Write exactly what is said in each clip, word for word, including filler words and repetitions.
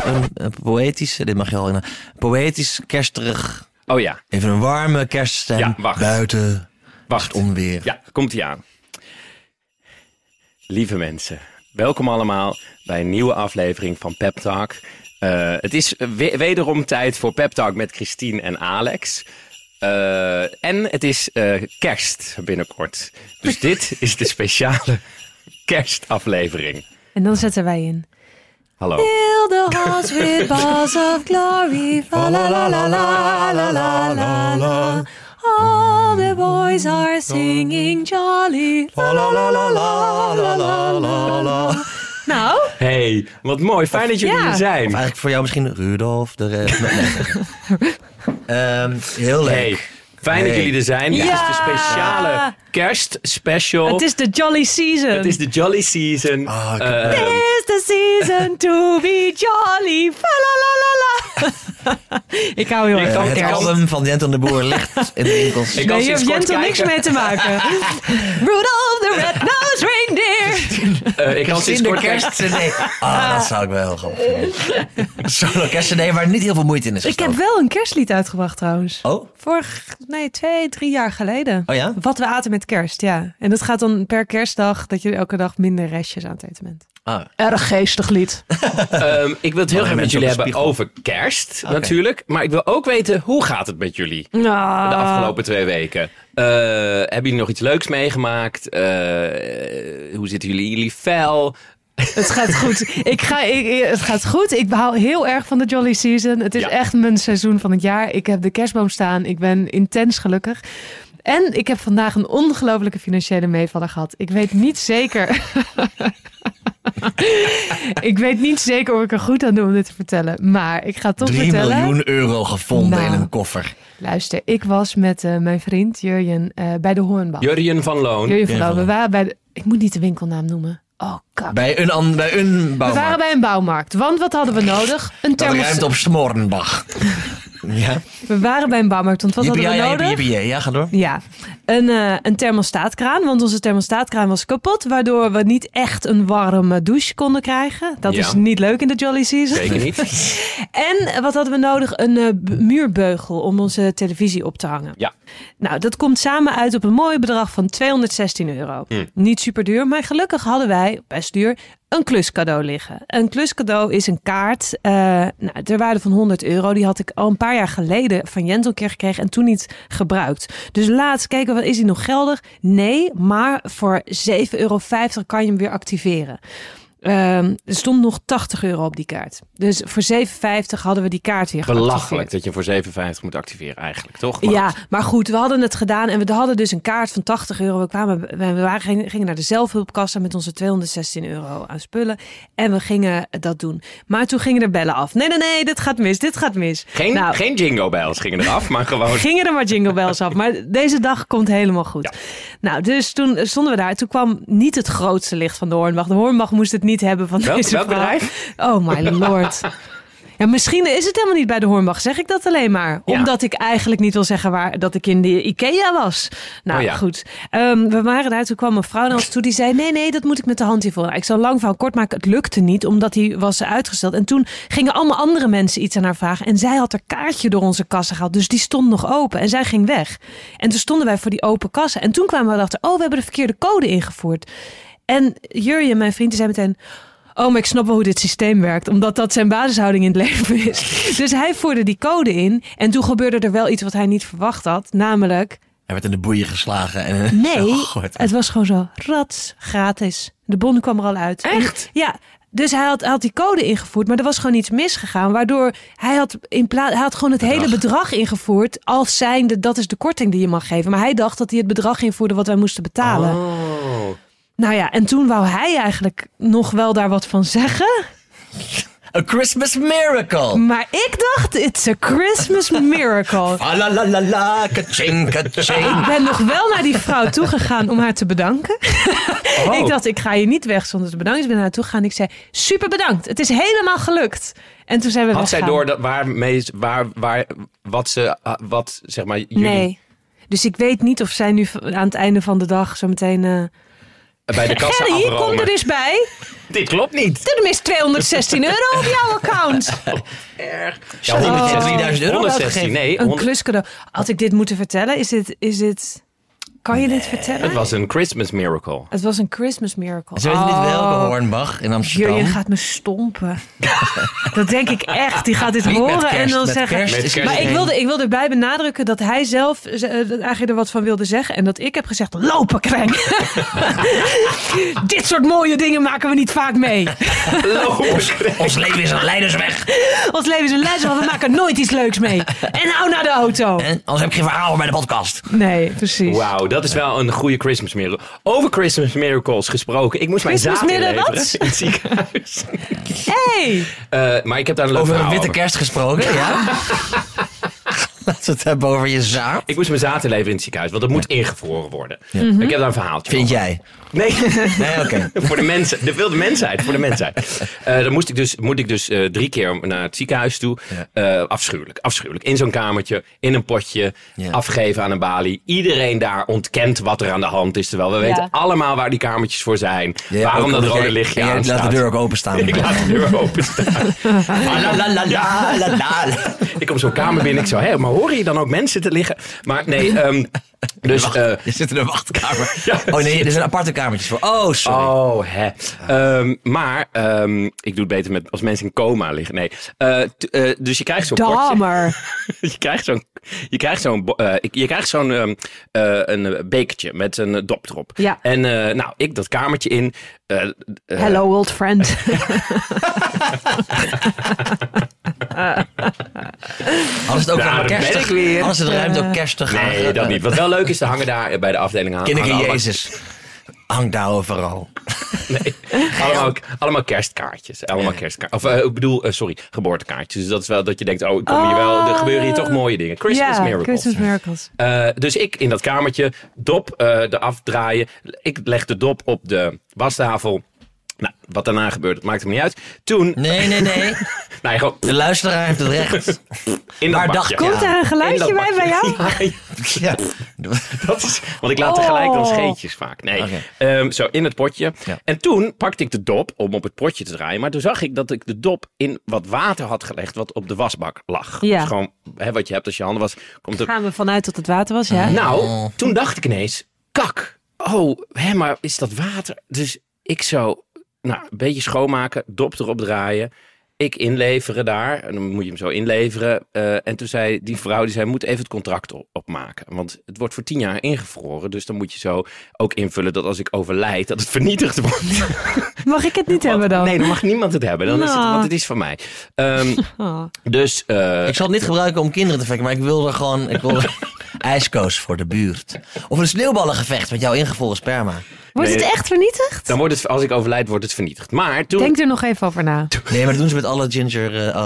een, een poëtisch... Dit mag je al... Een poëtisch, kersterig... Oh ja. Even een warme kerststem. Ja, wacht. Buiten. Wacht. Onweer. Ja, komt-ie aan. Lieve mensen, welkom allemaal bij een nieuwe aflevering van Pep Talk. Uh, het is we- wederom tijd voor Pep Talk met Christine en Alex. Uh, en het is uh, kerst binnenkort. Dus dit is de speciale kerstaflevering. En dan zetten wij in. Hallo. Fill the halls with balls of glory. Fa la la la la la la la la. All the boys are singing jolly. La la la la la la la la la. Nou? Hey, wat mooi. Fijn dat jullie ja. hier zijn. Of eigenlijk voor jou misschien Rudolf de Red. Nee. um, heel leuk. Hey, fijn hey. dat jullie er zijn. Ja. Dit is de speciale kerstspecial. Het is de jolly season. Het is de jolly season. Oh, uh, It is the season to be jolly. Fa la la la la. Ik hou heel Je erg kan- van Het kerst. album van Jenton de Boer ligt in de winkels. Ik kan Nee, hier sinds heeft kort Jentel niks kijken. mee te maken. Rudolph the Red-Nosed Reindeer. Uh, ik kan sinds de kort kijken. kerstcd. Ah, dat zou ik wel heel grappig vinden. Zo'n kerstcd waar niet heel veel moeite in is Ik heb gestoken. wel een kerstlied uitgebracht trouwens. Oh? Vorig, nee, twee, drie jaar geleden. Oh ja? Wat we aten met kerst, ja. En dat gaat dan per kerstdag dat je elke dag minder restjes aan het eten bent. Ah. Erg geestig lied. Um, ik wil het heel Oh, graag met mensen jullie op de hebben spiegel. over kerst, Oké. natuurlijk. Maar ik wil ook weten, hoe gaat het met jullie Nou, de afgelopen twee weken? Uh, hebben jullie nog iets leuks meegemaakt? Uh, hoe zitten jullie in jullie vel? Het gaat goed. Ik ga, ik, het gaat goed. Ik hou heel erg van de Jolly Season. Het is Ja. echt mijn seizoen van het jaar. Ik heb de kerstboom staan. Ik ben intens gelukkig. En ik heb vandaag een ongelofelijke financiële meevaller gehad. Ik weet niet zeker... ik weet niet zeker of ik er goed aan doe om dit te vertellen. Maar ik ga het toch drie vertellen. miljoen euro gevonden Nou. in een koffer. Luister, ik was met uh, mijn vriend Jurjen uh, bij de Hoornbach. Jurjen van Loon. Jurjen van Jurjen Loon. van We waren bij de... Ik moet niet de winkelnaam noemen. Oh, kak. Bij een, an, bij een We bouwmarkt. waren bij een bouwmarkt. Want wat hadden we nodig? Een Dat thermos... ruimt op Smorenbach. Ja? We waren bij een bouwmarkt. Want wat Jippie, hadden we ja, nodig? jippie, jippie, ja, ga door. Ja, een, uh, een thermostaatkraan. Want onze thermostaatkraan was kapot. Waardoor we niet echt een warme douche konden krijgen. Dat Ja. is niet leuk in de Jolly Season. Zeker niet. En wat hadden we nodig? Een uh, b- muurbeugel om onze televisie op te hangen. Ja. Nou, dat komt samen uit op een mooi bedrag van tweehonderdzestien euro. Hm. Niet super duur, maar gelukkig hadden wij, best duur, een kluscadeau liggen. Een kluscadeau is een kaart uh, nou, ter waarde van honderd euro. Die had ik al een paar jaar geleden van Jentel een keer gekregen en toen niet gebruikt. Dus laatst kijken we, is die nog geldig? Nee, maar voor zeven euro vijftig kan je hem weer activeren. Um, er stond nog tachtig euro op die kaart. Dus voor zeven vijftig hadden we die kaart weer geactiveerd. Belachelijk dat je voor zevenenvijftig moet activeren eigenlijk, toch? Maar Ja, goed. maar goed, we hadden het gedaan en we hadden dus een kaart van tachtig euro. We, kwamen, we waren, gingen naar de zelfhulpkassa met onze tweehonderdzestien euro aan spullen. En we gingen dat doen. Maar toen gingen er bellen af. Nee, nee, nee, dit gaat mis, dit gaat mis. Geen, Nou, geen jingle bells gingen eraf, maar gewoon... gingen er maar jingle bells af. Maar deze dag komt helemaal goed. Ja. Nou, dus toen stonden we daar. Toen kwam niet het grootste licht van de Hoornbach. De Hoornbach moest het niet hebben van Welk- deze welk vrouw. bedrijf? Oh my lord. Ja, misschien is het helemaal niet bij de Hoornbach. Zeg ik dat alleen maar. Ja. Omdat ik eigenlijk niet wil zeggen waar dat ik in de Ikea was. Nou Oh ja. goed. Um, we waren daar. Toen kwam een vrouw naar ons toe. Die zei nee, nee, dat moet ik met de hand hiervoor. Nou, ik zal lang verhaal kort maken. Het lukte niet. Omdat hij was uitgesteld. En toen gingen allemaal andere mensen iets aan haar vragen. En zij had haar kaartje door onze kassa gehaald. Dus die stond nog open. En zij ging weg. En toen stonden wij voor die open kassa. En toen kwamen we erachter. Oh, we hebben de verkeerde code ingevoerd. En Jurjen, mijn vriend, die zei meteen... Oh, maar ik snap wel hoe dit systeem werkt. Omdat dat zijn basishouding in het leven is. Dus hij voerde die code in. En toen gebeurde er wel iets wat hij niet verwacht had. Namelijk... Hij werd in de boeien geslagen. En Nee, zo gegooid. het was gewoon zo rats, gratis. De bon kwam er al uit. Echt? En, ja, dus hij had, hij had die code ingevoerd. Maar er was gewoon iets misgegaan. Waardoor hij had, in plaats, hij had gewoon het Bedrag. hele bedrag ingevoerd. Als zijnde, dat is de korting die je mag geven. Maar hij dacht dat hij het bedrag invoerde wat wij moesten betalen. Oh. Nou ja, en toen wou hij eigenlijk nog wel daar wat van zeggen. A Christmas miracle. Maar ik dacht, it's a Christmas miracle. Ah, la la la la, kaching, kaching. Ik ben nog wel naar die vrouw toegegaan om haar te bedanken. Oh. Ik dacht, ik ga je niet weg zonder te bedanken. Dus ik ben naar haar toegegaan. Ik zei, super bedankt. Het is helemaal gelukt. En toen zijn we Had zij weggegaan. door dat waar, mee, waar, waar, wat ze, wat zeg maar jullie Nee. Dus ik weet niet of zij nu aan het einde van de dag zo meteen... Uh... bij de kassa Gerry, afromen. kom er eens bij. Dit klopt niet. Doe tenminste tweehonderdzestien euro op jouw account. Erg. Ja, honderddrieduizend euro honderdzestien, nee. Een honderd kluscadeau. Had ik dit moeten vertellen? Is dit... Is dit... Kan je dit vertellen? Het was een Christmas miracle. Het was een Christmas miracle. Ze weten niet Oh. welke Hornbach in Amsterdam. Jurjen gaat me stompen. Dat denk ik echt. Die gaat dit Niet met horen en kerst, dan met zeggen... kerst Met is kerst. Maar ik iedereen- wilde, ik wilde erbij benadrukken dat hij zelf uh, eigenlijk er wat van wilde zeggen. En dat ik heb gezegd, lopen kreng. Dit soort mooie dingen maken we niet vaak mee. Ons leven is een leidersweg. Ons leven is een les, want we maken nooit iets leuks mee. En nou naar de auto. En anders heb ik geen verhaal bij de podcast. Nee, precies. Wauw, dat is wel een goede Christmas miracle. Over Christmas miracles gesproken. Ik moest mijn Christmas zaad miracle, inleveren wat? in het ziekenhuis. Hey. Uh, maar ik heb daar een leuk Over een verhaal witte over. kerst gesproken, ja? Laten we het hebben over je zaad. Ik moest mijn zaad inleveren in het ziekenhuis, want dat moet ingevroren worden. Mhm. Ik heb daar een verhaaltje Vind over. jij? Nee, Nee, oké. voor de mensen, de wilde mensheid, voor de mensheid. Uh, dan moest ik dus, moet ik dus uh, drie keer naar het ziekenhuis toe. Uh, afschuwelijk, afschuwelijk. In zo'n kamertje, in een potje, Ja. afgeven aan een balie. Iedereen daar ontkent wat er aan de hand is. Terwijl we Ja. weten allemaal waar die kamertjes voor zijn. Ja, waarom ook dat omdat rode jij- lichtje jij aanstaat. laat de deur ook openstaan. Ik laat de deur openstaan. La, la, la, la, la, la, la. Ik kom zo'n kamer binnen. Ik zo, hé, maar horen je dan ook mensen te liggen? Maar nee, um, dus... Wacht, Uh, je zit in een wachtkamer. Ja. Oh nee, er zijn aparte kamertjes voor. Oh, sorry. Oh, hè. Um, maar um, ik doe het beter met als mensen in coma liggen. Nee. Uh, t- uh, dus je krijgt zo'n potje. Dammer. je krijgt zo'n, je krijgt zo'n, bo- uh, je krijgt zo'n um, uh, een bekertje met een uh, dop erop. Ja. En uh, nou, ik dat kamertje in. Uh, uh, Hello, old friend. Hadden ze het ook Daar wel ben kerstig? ik weer. Hadden ze de ruimte ook kerstig aan? Nee, dat niet. Wat wel leuk is, er hangen daar bij de afdeling aan. Kinderen hangen Jezus. Hangt daar overal. Nee, allemaal, allemaal kerstkaartjes. Allemaal kerstkaartjes. Of uh, ik bedoel, uh, sorry, geboortekaartjes. Dus dat is wel dat je denkt, oh, ik kom hier wel, er gebeuren hier toch mooie dingen. Christmas ja, miracles. Christmas miracles. Uh, dus ik in dat kamertje, dop uh, eraf draaien. Ik leg de dop op de wastafel. Nou, wat daarna gebeurt, dat maakt me niet uit. Toen, Nee, nee, nee. nou, gewoon De luisteraar heeft het recht. in dat Waar bakje. dacht- Komt Ja. daar een In geluidje dat bij bij jou? bakje. Ja, Ja. dat is, want ik laat tegelijk dan Oh. scheetjes vaak. Nee, Oké. Ehm, zo in het potje. Ja. En toen pakte ik de dop om op het potje te draaien. Maar toen zag ik dat ik de dop in wat water had gelegd wat op de wasbak lag. Ja. Dus gewoon hè, wat je hebt als je handen was. Komt er... Gaan we vanuit dat het water was, ja? Nou, toen dacht ik ineens, kak. Oh, hè, maar is dat water? Dus ik zo, nou, een beetje schoonmaken, dop erop draaien. Ik inleveren daar. En dan moet je hem zo inleveren. Uh, en toen zei die vrouw, die zei, moet even het contract op- opmaken. Want het wordt voor tien jaar ingevroren. Dus dan moet je zo ook invullen dat als ik overlijd, dat het vernietigd wordt. Mag ik het niet hebben dan? Nee, dan mag niemand het hebben. Dan is het, Nou. want het is van mij. Um, Oh. dus... Uh, Ik zal het niet gebruiken om kinderen te vekken, maar ik wilde gewoon... Ik wilde ijskoos voor de buurt. Of een sneeuwballengevecht met jouw ingevroren sperma. Wordt Nee. het echt vernietigd? dan wordt het, als ik overlijd, wordt het vernietigd. Maar toen... Denk er nog even over na. Nee, maar dat doen ze met alle ginger... Uh, oh.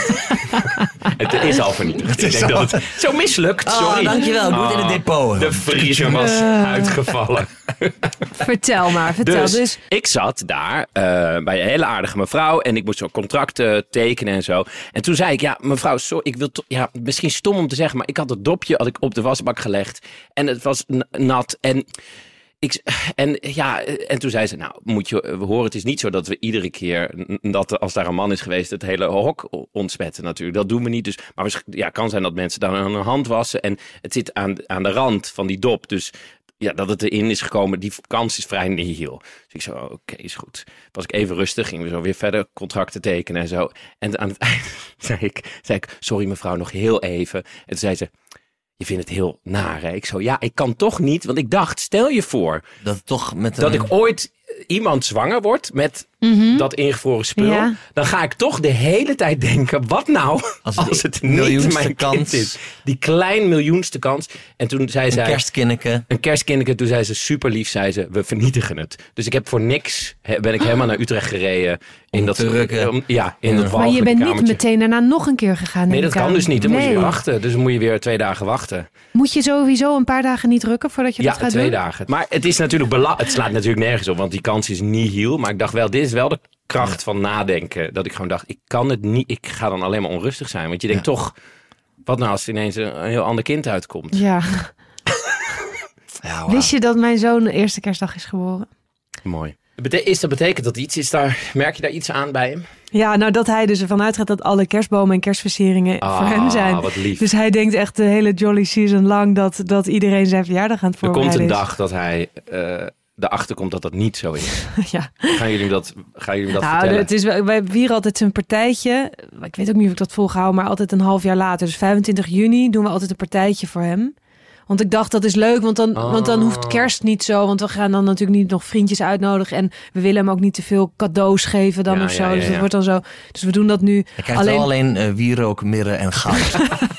Het is al vernietigd. Ik denk al- dat het zo mislukt. Oh, Sorry. dankjewel. Doe het in het Oh, depot. De vriezer was uitgevallen. Vertel maar, vertel. Dus, Dus, ik zat daar uh, bij een hele aardige mevrouw. En ik moest zo'n contract uh, tekenen en zo. En toen zei ik, ja mevrouw, sorry, ik wil to- ja, misschien stom om te zeggen. Maar ik had het dopje had ik op de wasbak gelegd. En het was n- nat. En... Ik, en, ja, en toen zei ze, nou, moet je we horen, het is niet zo dat we iedere keer, dat als daar een man is geweest, het hele hok ontsmetten natuurlijk. Dat doen we niet. Dus, maar het ja, kan zijn dat mensen daar hun hand wassen en het zit aan, aan de rand van die dop. Dus ja, dat het erin is gekomen, die kans is vrij nihil. Dus ik zo, oké, okay, is goed. Was ik even rustig, gingen we zo weer verder contracten tekenen en zo. En aan het eind zei ik, zei ik, sorry mevrouw, nog heel even. En toen zei ze, je vindt het heel naar, hè? Ik zo, ja, ik kan toch niet, want ik dacht, stel je voor Dat het toch met een... dat ik ooit iemand zwanger wordt met Mhm. dat ingevroren spul, Ja. dan ga ik toch de hele tijd denken, wat nou als Als het, het de niet miljoenste mijn kans- kind is? Die klein miljoenste kans. En toen zei Een zij, kerstkinneke. een kerstkindje, toen zei ze super lief, zei ze, we vernietigen het. Dus ik heb voor niks, he- ben ik helemaal naar Utrecht gereden. In Om dat, te rukken. om- ja, in dat maar je bent niet walgelijke meteen daarna nog een keer gegaan. Nee, neem dat ik kan aan. dus niet. Dan moet je Nee. weer wachten. Dus dan moet je weer twee dagen wachten. Moet je sowieso een paar dagen niet rukken voordat je Ja, dat gaat twee doen? dagen. Maar het is natuurlijk bela- het slaat natuurlijk nergens op, want die kans is nihil. Maar ik dacht wel, dit is wel de kracht van nadenken. Dat ik gewoon dacht, ik kan het niet. Ik ga dan alleen maar onrustig zijn. Want je denkt Ja. toch, wat nou als er ineens een, een heel ander kind uitkomt? Ja. Ja, wauw. Wist je dat mijn zoon de eerste kerstdag is geboren? Mooi. Bete- is dat betekent dat iets? Is daar, merk je daar iets aan bij hem? Ja, nou dat hij dus ervan uitgaat dat alle kerstbomen en kerstversieringen Ah, voor hem zijn. wat lief. Dus hij denkt echt de hele jolly season lang dat, dat iedereen zijn verjaardag aan het Er komt voorbereiden een is. dag dat hij uh, erachter komt dat dat niet zo is. Ja. Gaan jullie dat, gaan jullie dat Nou, vertellen? het is, wij vieren altijd zijn partijtje. Ik weet ook niet of ik dat volgehouden, maar altijd een half jaar later. Dus vijfentwintig juni doen we altijd een partijtje voor hem. Want ik dacht, dat is leuk, want dan, Oh. want dan hoeft kerst niet zo. Want we gaan dan natuurlijk niet nog vriendjes uitnodigen. En we willen hem ook niet te veel cadeaus geven dan Ja, of zo. ja, ja, Dus dat ja. wordt dan zo. Dus we doen dat nu Je krijgt alleen... wel alleen uh, wierook, mirre en goud.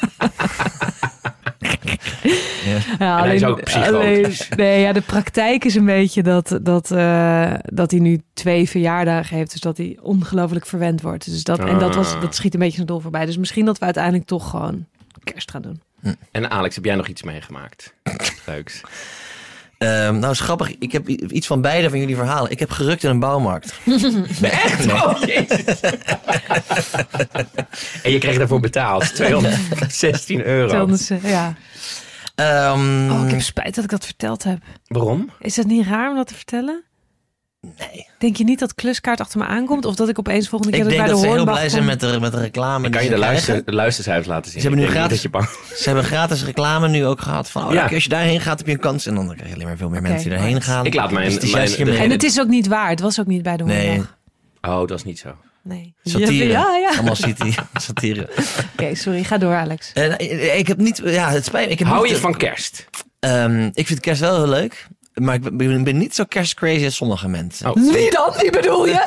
Ja, En hij is ook psychotisch. nee, ja, de praktijk is een beetje dat, dat, uh, dat hij nu twee verjaardagen heeft. Dus dat hij ongelooflijk verwend wordt. Dus dat, En dat, was, dat schiet een beetje zijn doel voorbij. Dus misschien dat we uiteindelijk toch gewoon kerst gaan doen. En Alex, heb jij nog iets meegemaakt? Leuks. Um, nou, is grappig. Ik heb i- iets van beide van jullie verhalen. Ik heb gerukt in een bouwmarkt. Echt? Nee. Oh, jezus. En je kreeg daarvoor betaald. tweehonderdzestien euro. Anders, uh, ja. Um, Oh, ik heb spijt dat ik dat verteld heb. Waarom? Is dat niet raar om dat te vertellen? Nee. Denk je niet dat kluskaart achter me aankomt? Of dat ik opeens volgende keer Ik dat denk bij dat de ze heel Hornbach blij zijn kom? met de, met de reclame. Dan kan die je de, ze luister, krijgen. de luistercijfers laten zien. Ze hebben Ik nu denk niet gratis- dat je bang... Ze hebben gratis reclame nu ook gehad. Van, oh, Ja. als je daarheen gaat, heb je een kans. En dan krijg je alleen maar veel meer Oké, mensen die erheen right. gaan. Ik laat mijn- Dus het is mijn- juist je de- mee. En het is ook niet waar. Het was ook niet bij de Nee, Hornbach. Oh, dat is niet zo. Nee. satire. Ja, ja. Allemaal satire. satire. Oké, sorry. Ga door, Alex. Uh, ik heb niet... Ja, het spijt me. Ik heb Hou niet, je van kerst? Um, ik vind kerst wel heel leuk. Maar ik ben, ben niet zo kerstcrazy als sommige mensen. Oh. Wie dan? Wie bedoel je?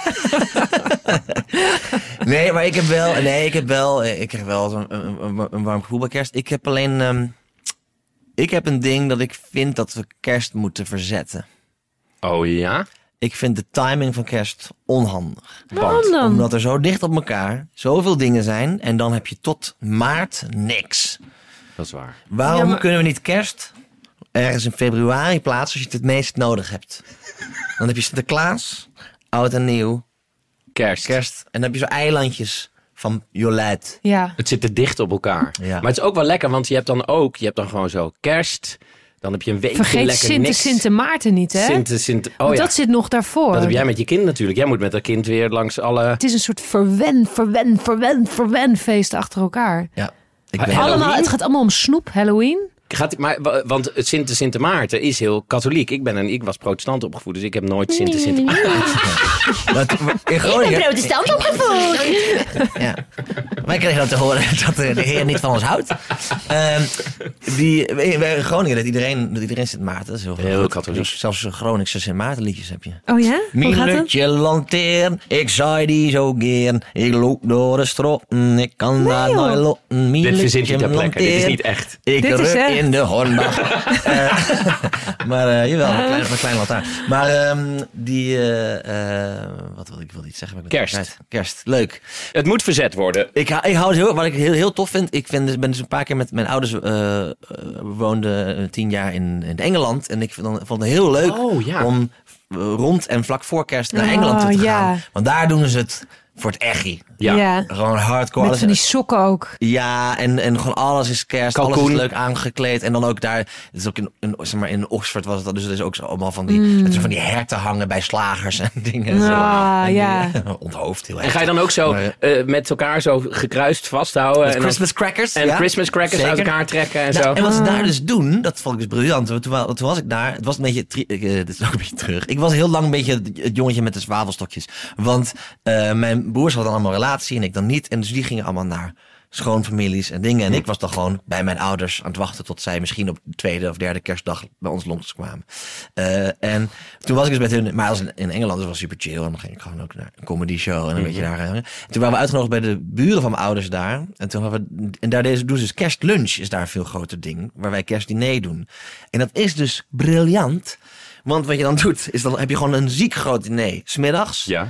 Nee, maar ik heb wel... Nee, ik heb wel... Ik krijg wel zo'n, een, een, een warm gevoel bij kerst. Ik heb alleen... Um, ik heb een ding dat ik vind dat we kerst moeten verzetten. Oh ja? Ik vind de timing van kerst onhandig. Waarom dan? Omdat er zo dicht op elkaar zoveel dingen zijn. En dan heb je tot maart niks. Dat is waar. Waarom Ja, maar- kunnen we niet kerst ergens in februari plaatsen als je het het meest nodig hebt? Dan heb je Sinterklaas, oud en nieuw, Kerst. kerst. En dan heb je zo eilandjes van Jolijt. Ja. Het zit te dicht op elkaar. Ja. Maar het is ook wel lekker, want je hebt dan ook... Je hebt dan gewoon zo kerst. Dan heb je een weekje Vergeet lekker Sint, niks. Sint Maarten niet, hè? Sint, Sint, oh Want ja. dat zit nog daarvoor. Dat heb jij met je kind natuurlijk. Jij moet met dat kind weer langs alle... Het is een soort verwen, verwen, verwen, verwen feest achter elkaar. Ja. Ik Ah, ben Halloween? Allemaal, het gaat allemaal om snoep, Halloween. Gaat, maar, wa- want het Sint, Sint Maarten is heel katholiek. Ik, ben een, ik was protestant opgevoed, dus ik heb nooit Sint, Sint Maarten. Maar in Groningen, protestant opgevoed. ja. Wij kregen dan te horen dat de Heer niet van ons houdt. Um, die, in Groningen dat iedereen, dat iedereen Sint Maarten. Dat is heel, Heel goed. katholiek. Dus zelfs Groningse Sint Maarten liedjes heb je. Oh ja? Hoe gaat het? Minutje lanteern, ik zei die zo gern. Ik loop door de strotten, ik kan daar joh. nooit lotten. Dit verzint je ter plekke. Dit is lanteern, niet echt. Ik Dit is ruk echt. in de Hornbach. uh, maar uh, jawel, een klein, een klein lantaarn. Maar um, die, uh, uh, wat wil ik wil iets zeggen? Maar ik ben het Kerst. kwijt. Kerst, leuk. Het moet verzet worden. Ik, hou- ik hou het heel, wat ik heel, heel tof vind. Ik vind, ben dus een paar keer met mijn ouders uh, uh, woonden uh, tien jaar in, in Engeland. En ik vond, dan- vond het heel leuk Oh, ja. om uh, rond en vlak voor kerst naar Oh, Engeland toe te ja. gaan. Want daar doen ze het voor het echi. Ja. Gewoon hardcore. Met van die sokken ook. Ja, en, en gewoon alles is kerst. Kalkoen. Alles is leuk aangekleed. En dan ook daar, het is ook in, in, zeg maar in Oxford was het dat. Dus het is ook zo allemaal van die, Mm. met zo van die herten hangen bij slagers en dingen. en zo. Ah, En die- ja. onthoofd heel erg. En ga je dan ook zo Maar, uh, met elkaar zo gekruist vasthouden? Met en dan- Christmas crackers. En ja. Christmas crackers Zeker. uit elkaar trekken en Nou, zo. en wat ze Ah. daar dus doen, dat vond ik dus briljant. Want Toen, wa- toen was ik daar, het was een beetje, tri- ik, eh, dit is ook een beetje terug. Ik was heel lang een beetje het, het jongetje met de zwavelstokjes. Want uh, mijn broers hadden allemaal relatie en ik dan niet. En dus die gingen allemaal naar schoonfamilies en dingen. En ik was dan gewoon bij mijn ouders aan het wachten tot zij misschien op de tweede of derde kerstdag bij ons langskwamen. Uh, en toen was ik dus met hun, maar als in, in Engeland was het super chill. En dan ging ik gewoon ook naar een comedy show en een beetje daar. En toen waren we uitgenodigd bij de buren van mijn ouders daar. En toen hadden we, en daar deze doen ze dus kerstlunch is daar een veel groter ding. Waar wij kerstdiner doen. En dat is dus briljant. Want wat je dan doet, is dan heb je gewoon een ziek groot diner. 's Middags. Ja.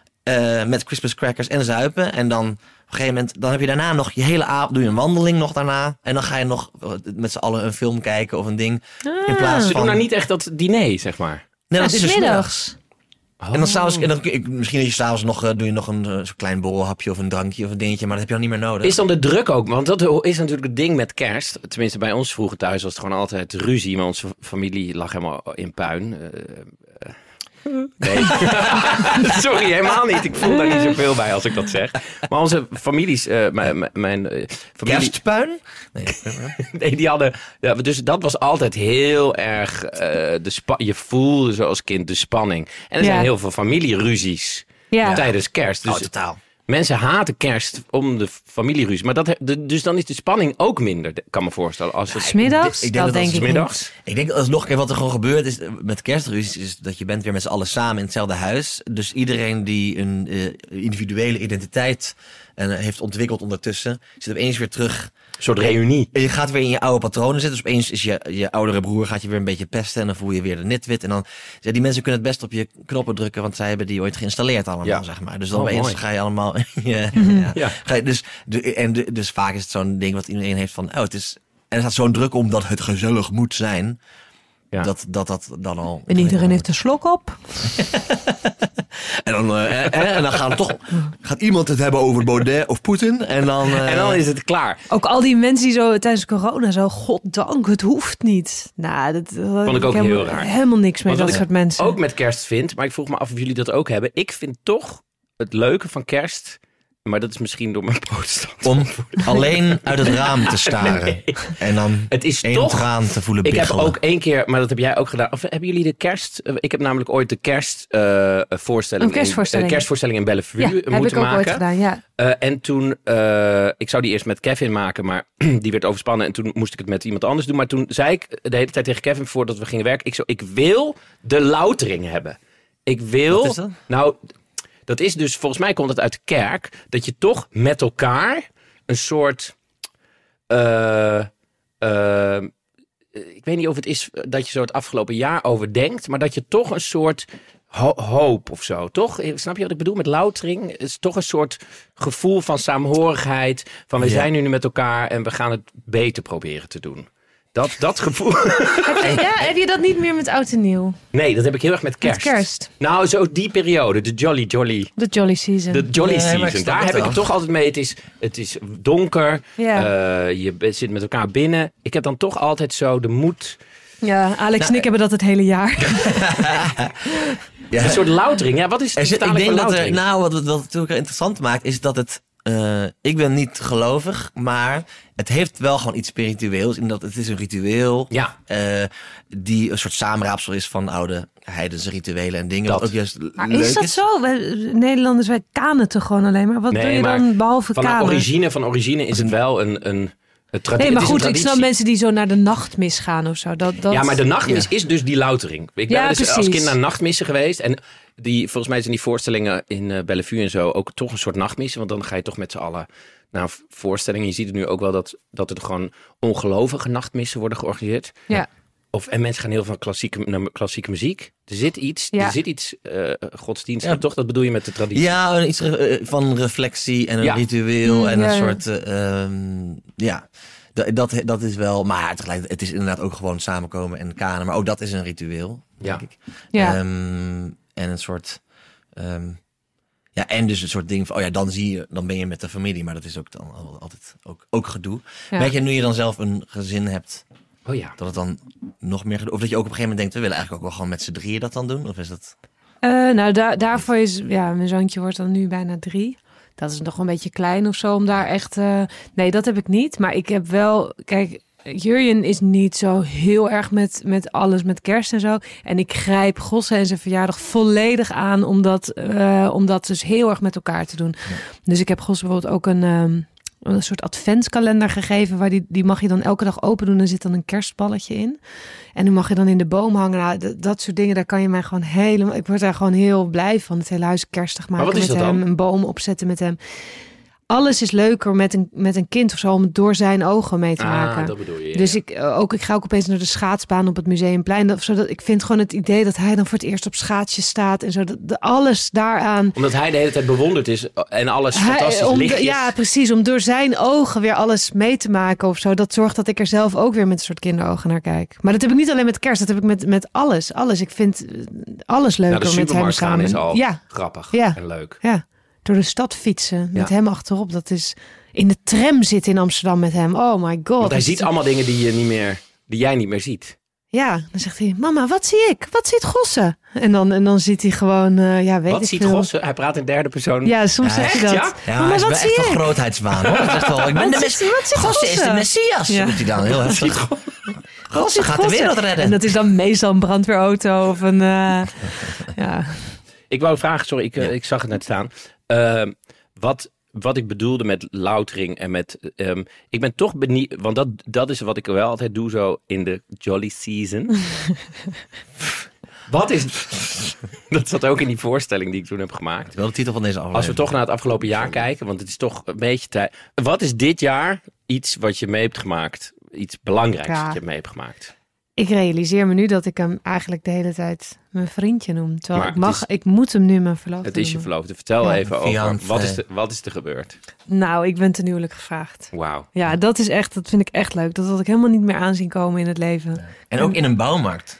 Uh, met Christmas crackers en zuipen. En dan op een gegeven moment, dan heb je daarna nog je hele avond, doe je een wandeling nog daarna. En dan ga je nog met z'n allen een film kijken of een ding. In plaats Ze van... doen nou niet echt dat diner, zeg maar. Nee, Ja, dat is dus 's middags. En dan s'avonds, en dan, ik- misschien dat je s'avonds nog, uh, doe je nog een uh, zo'n klein borrelhapje of een drankje of een dingetje. Maar dat heb je dan niet meer nodig. Is dan de druk ook? Want dat is natuurlijk het ding met kerst. Tenminste, bij ons vroeger thuis was het gewoon altijd ruzie. Maar onze familie lag helemaal in puin. Uh, Nee. Sorry, helemaal niet. Ik voel daar niet zoveel bij als ik dat zeg. Maar onze families... Uh, mijn, mijn uh, familie... Kerstpuin? Nee. nee, die hadden... Ja, dus dat was altijd heel erg... Uh, de spa- je voelde zo als kind de spanning. En er ja. zijn heel veel familieruzies ja. tijdens kerst. Dus oh, totaal. Mensen haten kerst om de familieruzie. Maar dat, de, dus dan is de spanning ook minder, kan me voorstellen. Als het... Smiddags? Ik denk dat, dat denk ik smiddags. niet. Ik denk dat alsnog, kijk, wat er gewoon gebeurt is met kerstruzies, is dat je bent weer met z'n allen samen in hetzelfde huis. Dus iedereen die een uh, individuele identiteit uh, heeft ontwikkeld ondertussen, zit opeens weer terug. Een soort reunie. En je gaat weer in je oude patronen zitten. Dus opeens is je, je oudere broer gaat je weer een beetje pesten. En dan voel je weer de nitwit. En dan, ja, die mensen kunnen het best op je knoppen drukken. Want zij hebben die ooit geïnstalleerd allemaal, ja. zeg maar. Dus dan oh, opeens mooi. ga je allemaal... ja, ja. Ja. Ga je, dus, de, en de, dus vaak is het zo'n ding wat iedereen heeft van... Oh, het is, en er staat zo'n druk om dat het gezellig moet zijn. Ja. Dat, dat dat dan al... En iedereen heeft een slok op. En dan, uh, en, en dan gaat, toch, gaat iemand het hebben over Baudet of Poetin. En dan, uh... en dan is het klaar. Ook al die mensen die zo tijdens corona zo... Goddank, het hoeft niet. Nou, dat vond ik ook helemaal, heel raar. Helemaal niks mee, dat soort mensen. Ook met kerst vind, maar ik vroeg me af of jullie dat ook hebben. Ik vind toch het leuke van kerst... Maar dat is misschien door mijn protestant. Om alleen uit het raam te staren. Nee. En dan het is één toch, traan te voelen biggelen. Ik heb ook één keer, maar dat heb jij ook gedaan. Of hebben jullie de kerst... Ik heb namelijk ooit de kerstvoorstelling... Uh, kerstvoorstelling. In, uh, kerstvoorstelling in Bellevue ja, moeten heb ik ook maken. Ooit gedaan, ja. Uh, en toen... Uh, ik zou die eerst met Kevin maken, maar die werd overspannen. En toen moest ik het met iemand anders doen. Maar toen zei ik de hele tijd tegen Kevin, voordat we gingen werken... Ik, zo, ik wil de loutering hebben. Ik wil... Wat is dat? Nou... Dat is dus, volgens mij komt het uit de kerk... dat je toch met elkaar een soort... Uh, uh, ik weet niet of het is dat je zo het afgelopen jaar overdenkt... maar dat je toch een soort ho- hoop of zo, toch? Snap je wat ik bedoel met loutering? Het is toch een soort gevoel van saamhorigheid... van we ja. zijn nu met elkaar en we gaan het beter proberen te doen. Dat, dat gevoel. Heb je, ja, heb je dat niet meer met oud en nieuw? Nee, dat heb ik heel erg met kerst. Met kerst. Nou, zo die periode. De jolly jolly. De jolly season. De jolly nee, season. Daar heb ik het toch altijd mee. Het is, het is donker. Ja. Uh, je zit met elkaar binnen. Ik heb dan toch altijd zo de moed... Ja, Alex nou, en ik hebben dat het hele jaar. ja. Een soort loutering. Ja, wat is het? Ik denk dat er, nou, wat het, wat het natuurlijk interessant maakt, is dat het... Uh, ik ben niet gelovig, maar het heeft wel gewoon iets spiritueels. In dat het is een ritueel ja. uh, die een soort samenraapsel is van oude heidense rituelen en dingen. Dat. Wat ook juist maar leuk is dat is. zo? Wij, Nederlanders, wij kanen toch gewoon alleen maar. Wat nee, doe je dan behalve van kanen? Origine, van origine is het wel een... een Tradi- nee, maar goed, ik snap mensen die zo naar de nachtmis gaan of zo. Dat, dat... Ja, maar de nachtmis ja. is dus die loutering. Ik ben ja, dus precies. als kind naar nachtmissen geweest. En die, volgens mij zijn die voorstellingen in uh, Bellevue en zo ook toch een soort nachtmissen. Want dan ga je toch met z'n allen naar een voorstelling. Je ziet het nu ook wel dat, dat er gewoon ongelovige nachtmissen worden georganiseerd. Ja. Of, en mensen gaan heel veel klassieke, naar klassieke muziek. Er zit iets, ja. er zit iets uh, godsdienstig, ja. toch? Dat bedoel je met de traditie? Ja, iets uh, van reflectie en een ja. ritueel mm, en ja, een soort... Uh, um, ja, dat, dat, dat is wel... Maar tegelijkertijd, het is inderdaad ook gewoon samenkomen en kanen. Maar ook dat is een ritueel, ja. denk ik. Ja. Um, en een soort... Um, ja, en dus een soort ding van... Oh ja, dan zie je, dan ben je met de familie. Maar dat is ook dan altijd ook, ook gedoe. Ja. Merk je nu je dan zelf een gezin hebt... Oh ja. Dat het dan nog meer gedoe... Of dat je ook op een gegeven moment denkt... We willen eigenlijk ook wel gewoon met z'n drieën dat dan doen? Of is dat... Uh, nou, da- daarvoor is... Ja, mijn zoontje wordt dan nu bijna drie. Dat is nog een beetje klein of zo om daar echt... Uh, nee, dat heb ik niet. Maar ik heb wel... Kijk, Jurjen is niet zo heel erg met, met alles, met kerst en zo. En ik grijp Gosse en zijn verjaardag volledig aan... om dat, uh, om dat dus heel erg met elkaar te doen. Ja. Dus ik heb Gosse bijvoorbeeld ook een... Um, een soort adventskalender gegeven... waar die, die mag je dan elke dag open doen. Er zit dan een kerstballetje in. En die mag je dan in de boom hangen. Nou, d- dat soort dingen, daar kan je mij gewoon helemaal... Ik word daar gewoon heel blij van. Het hele huis kerstig maken met hem. Dan? Een boom opzetten met hem. Alles is leuker met een, met een kind of zo... om het door zijn ogen mee te ah, maken. Dat bedoel je, ja. Dus ik, ook, ik ga ook opeens naar de schaatsbaan op het Museumplein. Of zodat, ik vind gewoon het idee dat hij dan voor het eerst op schaatsjes staat... en zo, dat, de, alles daaraan... Omdat hij de hele tijd bewonderd is en alles hij, fantastisch om lichtjes. De, ja, precies. Om door zijn ogen weer alles mee te maken of zo. Dat zorgt dat ik er zelf ook weer met een soort kinderogen naar kijk. Maar dat heb ik niet alleen met kerst. Dat heb ik met, met alles. Alles. Ik vind alles leuker nou, met hem samen. Is al ja. grappig ja. en leuk. Ja. Door de stad fietsen met ja. hem achterop. Dat is in de tram zitten in Amsterdam met hem. Oh my god. Want hij ziet allemaal dingen die je niet meer, die jij niet meer ziet. Ja, dan zegt hij, mama, wat zie ik? Wat ziet Gosse? En dan, en dan ziet hij gewoon, uh, ja, weet Wat ik ziet veel. Gosse? Hij praat in derde persoon. Ja, soms Ja, zeg je echt, dat. ja? Ja, Mama, hij is wat wel zie echt ik? een grootheidswaan, hoor. Dat is wel, ik ben Wat de ziet- wat ziet Gosse is Gosse? de Messias, Ja. roept hij dan heel heftig. Gosse gaat de Gosse. wereld redden. En dat is dan meestal een brandweerauto of een... Uh, ja. Ik wou vragen, sorry, ik, uh, ik zag het net staan. Uh, wat, wat ik bedoelde met loutering en met... Um, ik ben toch benieuwd, want dat, dat is wat ik wel altijd doe zo in de jolly season. Wat is... Dat zat ook in die voorstelling die ik toen heb gemaakt. Wel de titel van deze aflevering. Als we toch naar het afgelopen jaar kijken, want het is toch een beetje tijd. Wat is dit jaar iets wat je mee hebt gemaakt? Iets belangrijks Ja. wat je mee hebt gemaakt? Ik realiseer me nu dat ik hem eigenlijk de hele tijd mijn vriendje noem. Terwijl Maar ik, mag, het is- ik moet hem nu mijn verloofde Het is je noemen. verloofde. Vertel Ja. even over, Fiancé. wat is, er, wat is er gebeurd? Nou, ik ben ten huwelijk gevraagd. Wauw. Ja, dat is echt, dat vind ik echt leuk. Dat had ik helemaal niet meer aanzien komen in het leven. En ook in een bouwmarkt.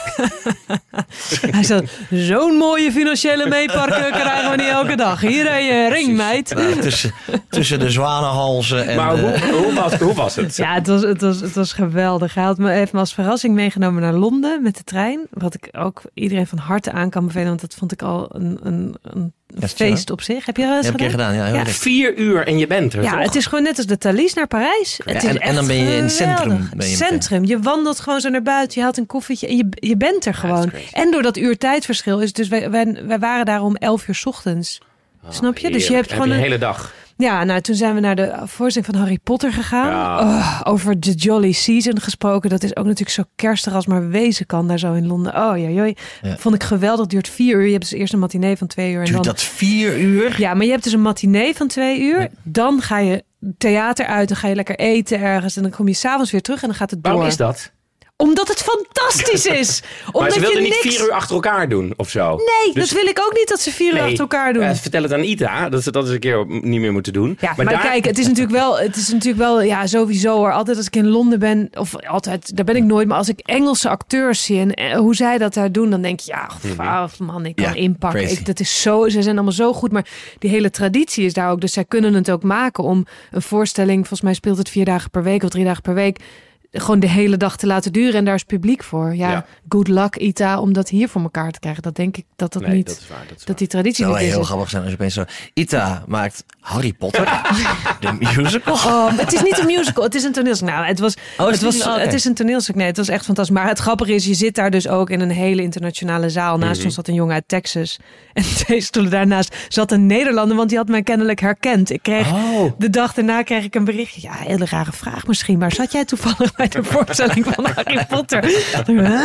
Hij zegt, zo'n mooie financiële meeparken krijgen we niet elke dag. Hier heb je ring, meid. Nou, tussen, tussen de zwanenhalzen en... Maar eh, hoe, hoe, was, hoe was het? Ja, het was, het, was, het was geweldig. Hij had me even als verrassing meegenomen naar Londen met de trein. Wat ik ook iedereen van harte aan kan bevelen. Want dat vond ik al een, een, een Ja, feest op zich. Heb je dat eens heb ik een keer gedaan? gedaan, ja. Heel Ja. leuk. Vier uur en je bent er, Ja, toch? het is gewoon net als de Thalys naar Parijs. Ja, Het is en- en dan echt ben je in het centrum, geweldig. ben je meteen. centrum. Je wandelt gewoon zo naar buiten. Je haalt een koffietje en je, je bent er Ja, gewoon. dat is crazy. En door dat uur tijdverschil is dus wij, wij, wij waren daar om elf uur 's ochtends. Oh, Snap je? Dus je heerlijk. hebt gewoon Heb je een- een hele dag. Ja, nou toen zijn we naar de voorstelling van Harry Potter gegaan. Ja. Oh, over de Jolly Season gesproken. Dat is ook natuurlijk zo kerstig als maar wezen kan daar zo in Londen. Oh ja, joh. Ja. Vond ik geweldig. Het duurt vier uur. Je hebt dus eerst een matinee van twee uur. En Duurt dan... dat vier uur? Ja, maar je hebt dus een matinee van twee uur. Dan ga je theater uit. Dan ga je lekker eten ergens. En dan kom je s'avonds weer terug en dan gaat het door. Waarom is dat? Omdat het fantastisch is. Maar Omdat ze je wilden niet niks... vier uur achter elkaar doen, of zo. Nee, Dus- dat wil ik ook niet dat ze vier uur Nee, achter elkaar doen. eh, vertel het aan Ita, dat ze dat eens een keer niet meer moeten doen. Ja, maar, daar- kijk, het is natuurlijk wel, het is natuurlijk wel, ja, sowieso hoor. Altijd als ik in Londen ben, of altijd, daar ben ik nooit. Maar als ik Engelse acteurs zie en eh, hoe zij dat daar doen, dan denk je, ja, gaaf, man, ik kan Ja, inpakken. crazy. Ik, dat is zo, ze zijn allemaal zo goed. Maar die hele traditie is daar ook. Dus zij kunnen het ook maken om een voorstelling, volgens mij speelt het vier dagen per week of drie dagen per week, gewoon de hele dag te laten duren. En daar is publiek voor. Ja, Ja. good luck, Ita, om dat hier voor elkaar te krijgen. Dat denk ik dat dat Nee, niet, dat is waar. Dat is dat waar. die traditie Het zou niet wel is. heel grappig zijn als je opeens zo... Ita maakt Harry Potter, de musical. Oh, het is niet een musical, het is een toneelstuk. Nou, het was, Oh, is het, het was, niet? Oké. het is een toneelstuk. Nee, het was echt fantastisch. Maar het grappige is, je zit daar dus ook in een hele internationale zaal. Naast Mhm. ons zat een jongen uit Texas. En twee stoelen daarnaast zat een Nederlander, want die had mij kennelijk herkend. Ik kreeg Oh. de dag daarna kreeg ik een berichtje. Ja, hele rare vraag misschien, maar zat jij toevallig bij de voorstelling van Harry Potter? Huh?